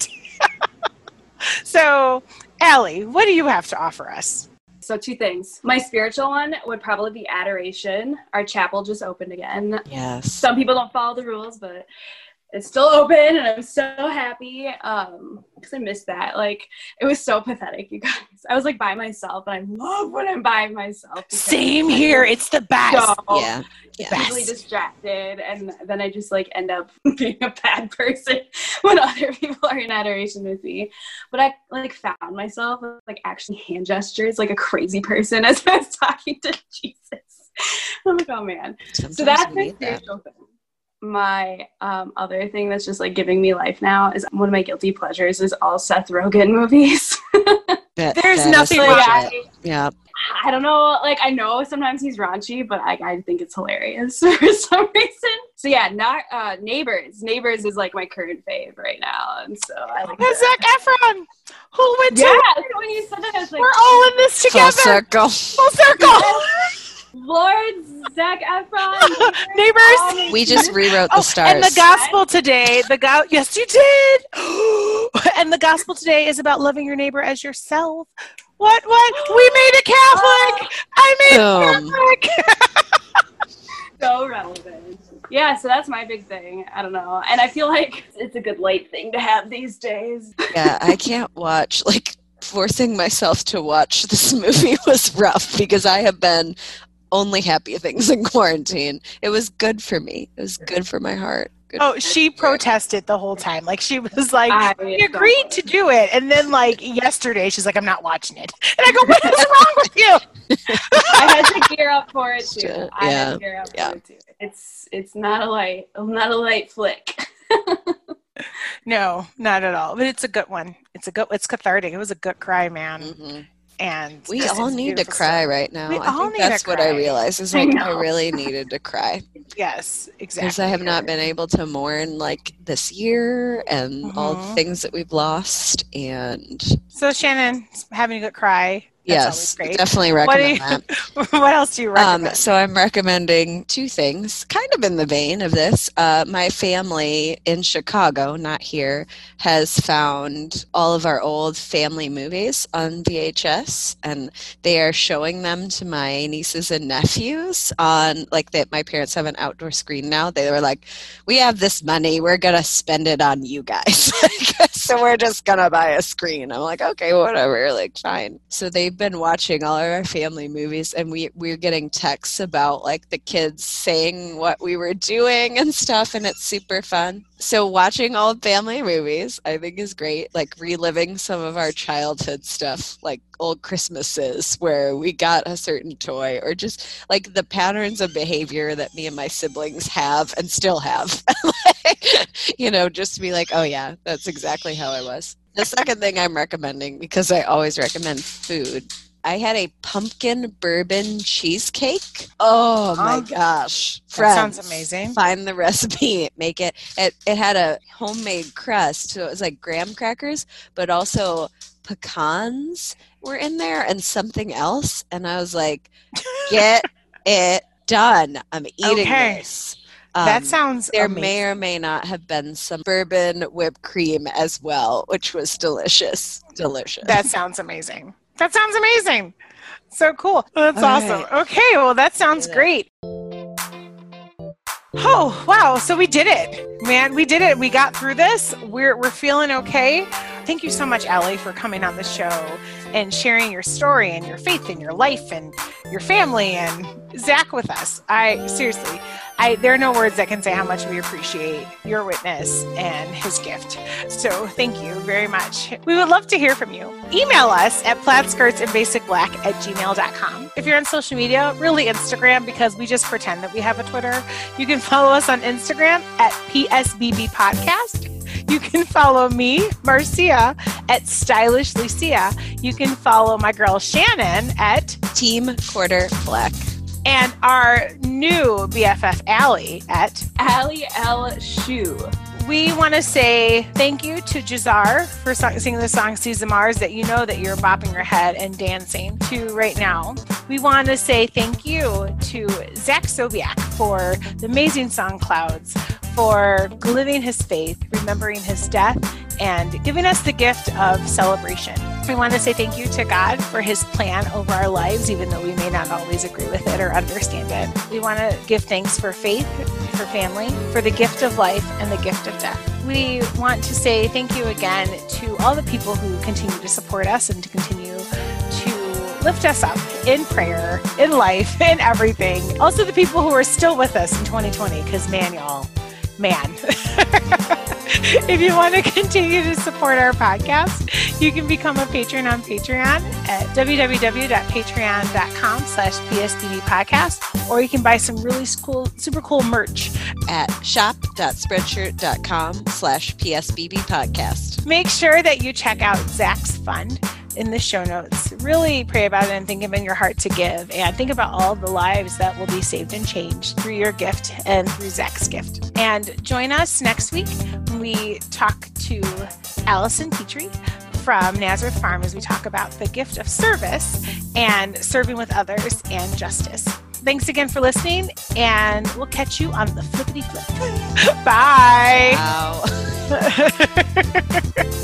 [SPEAKER 2] So, Allie, what do you have to offer us?
[SPEAKER 3] So 2 things. My spiritual one would probably be Adoration. Our chapel just opened again.
[SPEAKER 1] Yes.
[SPEAKER 3] Some people don't follow the rules, but it's still open, and I'm so happy because I missed that. Like, it was so pathetic, you guys. I was like by myself, and I love when I'm by myself.
[SPEAKER 2] Same here. It's the best.
[SPEAKER 3] So,
[SPEAKER 1] yeah.
[SPEAKER 3] Easily distracted, and then I just like end up being a bad person when other people are in adoration with me. But I like found myself like actually hand gestures like a crazy person as I was talking to Jesus. I'm like, oh man.
[SPEAKER 1] Sometimes
[SPEAKER 3] so that's my spiritual thing. My other thing that's just like giving me life now is one of my guilty pleasures is all Seth Rogen movies.
[SPEAKER 2] There's nothing wrong.
[SPEAKER 1] Yeah.
[SPEAKER 3] I don't know, like I know sometimes he's raunchy, but I think it's hilarious for some reason. So yeah, not Neighbors. Neighbors is like my current fave right now, and so I like
[SPEAKER 2] Zac Efron. Who went to?
[SPEAKER 3] Yeah, when you said that, I was like,
[SPEAKER 2] we're all in this together.
[SPEAKER 1] Full circle.
[SPEAKER 3] Lord Zac Efron.
[SPEAKER 2] Neighbors.
[SPEAKER 1] We just rewrote the stars.
[SPEAKER 2] And the gospel today, yes, you did. And the gospel today is about loving your neighbor as yourself. What? We made a Catholic. I made a Catholic.
[SPEAKER 3] So relevant. Yeah, so that's my big thing. I don't know. And I feel like it's a good light thing to have these days.
[SPEAKER 1] Yeah, I can't watch, like, forcing myself to watch this movie was rough because I have been only happy things in quarantine. It was good for me. It was good for my heart.
[SPEAKER 2] She protested the whole time. Like, she was like, we agreed to do it. And then, like, yesterday, she's like, I'm not watching it. And I go, what is wrong with you?
[SPEAKER 3] I had to gear up for it, too. I had to gear up for it, too. It's not a light flick.
[SPEAKER 2] No, not at all. But it's a good one. It's cathartic. It was a good cry, man. Mm-hmm. And
[SPEAKER 1] we all need to cry right now.
[SPEAKER 2] I think
[SPEAKER 1] that's what I realized is like I really needed to cry.
[SPEAKER 2] Yes, exactly.
[SPEAKER 1] Because I have not been able to mourn like this year and all the things that we've lost. And
[SPEAKER 2] so Shannon, having a good cry.
[SPEAKER 1] Yes,
[SPEAKER 2] great.
[SPEAKER 1] Definitely recommend that.
[SPEAKER 2] What else do you recommend?
[SPEAKER 1] So I'm recommending 2 things, kind of in the vein of this. My family in Chicago, not here, has found all of our old family movies on VHS, and they are showing them to my nieces and nephews on, like, my parents have an outdoor screen now. They were like, we have this money, we're going to spend it on you guys. So we're just going to buy a screen. I'm like, okay, whatever, like, fine. So they've been watching all of our family movies, and we're getting texts about, like, the kids saying what we were doing and stuff, and it's super fun. So watching old family movies, I think, is great. Like, reliving some of our childhood stuff, like old Christmases where we got a certain toy, or just like the patterns of behavior that me and my siblings have and still have. Just to be like, oh yeah, that's exactly how I was. The second thing I'm recommending, because I always recommend food, I had a pumpkin bourbon cheesecake. Oh my gosh. Friends,
[SPEAKER 2] that sounds amazing.
[SPEAKER 1] Find the recipe, make it. It had a homemade crust, so it was like graham crackers, but also pecans were in there and something else. And I was like, get it done. I'm eating this.
[SPEAKER 2] That sounds
[SPEAKER 1] There
[SPEAKER 2] amazing.
[SPEAKER 1] may or may not have been some bourbon whipped cream as well, which was delicious. Delicious.
[SPEAKER 2] That sounds amazing. That sounds amazing. So cool. That's
[SPEAKER 1] All
[SPEAKER 2] awesome.
[SPEAKER 1] right.
[SPEAKER 2] Okay, well, that sounds great. Oh, wow. So we did it. Man, we did it. We got through this. We're feeling okay. Thank you so much, Allie, for coming on the show and sharing your story and your faith and your life and your family and Zach with us. Seriously, there are no words that can say how much we appreciate your witness and his gift. So thank you very much. We would love to hear from you. Email us at plaidskirtsandbasicblack@gmail.com. If you're on social media, really Instagram, because we just pretend that we have a Twitter. You can follow us on Instagram at PSBB Podcast. You can follow me, Marcia, at Stylish Lucia. You can follow my girl Shannon at
[SPEAKER 1] Team Quarter Black.
[SPEAKER 2] And our new BFF, Allie, at
[SPEAKER 3] Allie L. Shoe.
[SPEAKER 2] We want to say thank you to Jazar for singing the song Seas of Mars that you know that you're bopping your head and dancing to right now. We want to say thank you to Zach Sobiak for the amazing song Clouds, for living his faith, remembering his death, and giving us the gift of celebration. We want to say thank you to God for his plan over our lives, even though we may not always agree with it or understand it. We want to give thanks for faith, for family, for the gift of life and the gift of death. We want to say thank you again to all the people who continue to support us and to continue to lift us up in prayer, in life, in everything. Also the people who are still with us in 2020, because man. If you want to continue to support our podcast, you can become a patron on Patreon at www.patreon.com/PSBB podcast, or you can buy some really cool, super cool merch
[SPEAKER 1] at shop.spreadshirt.com/PSBB podcast.
[SPEAKER 2] Make sure that you check out Zach's fund in the show notes. Really pray about it and think of it in your heart to give, and think about all the lives that will be saved and changed through your gift and through Zach's gift. And join us next week when we talk to Allison Petrie from Nazareth Farm as we talk about the gift of service and serving with others and justice. Thanks again for listening, and we'll catch you on the flippity flip. Bye.
[SPEAKER 1] Wow.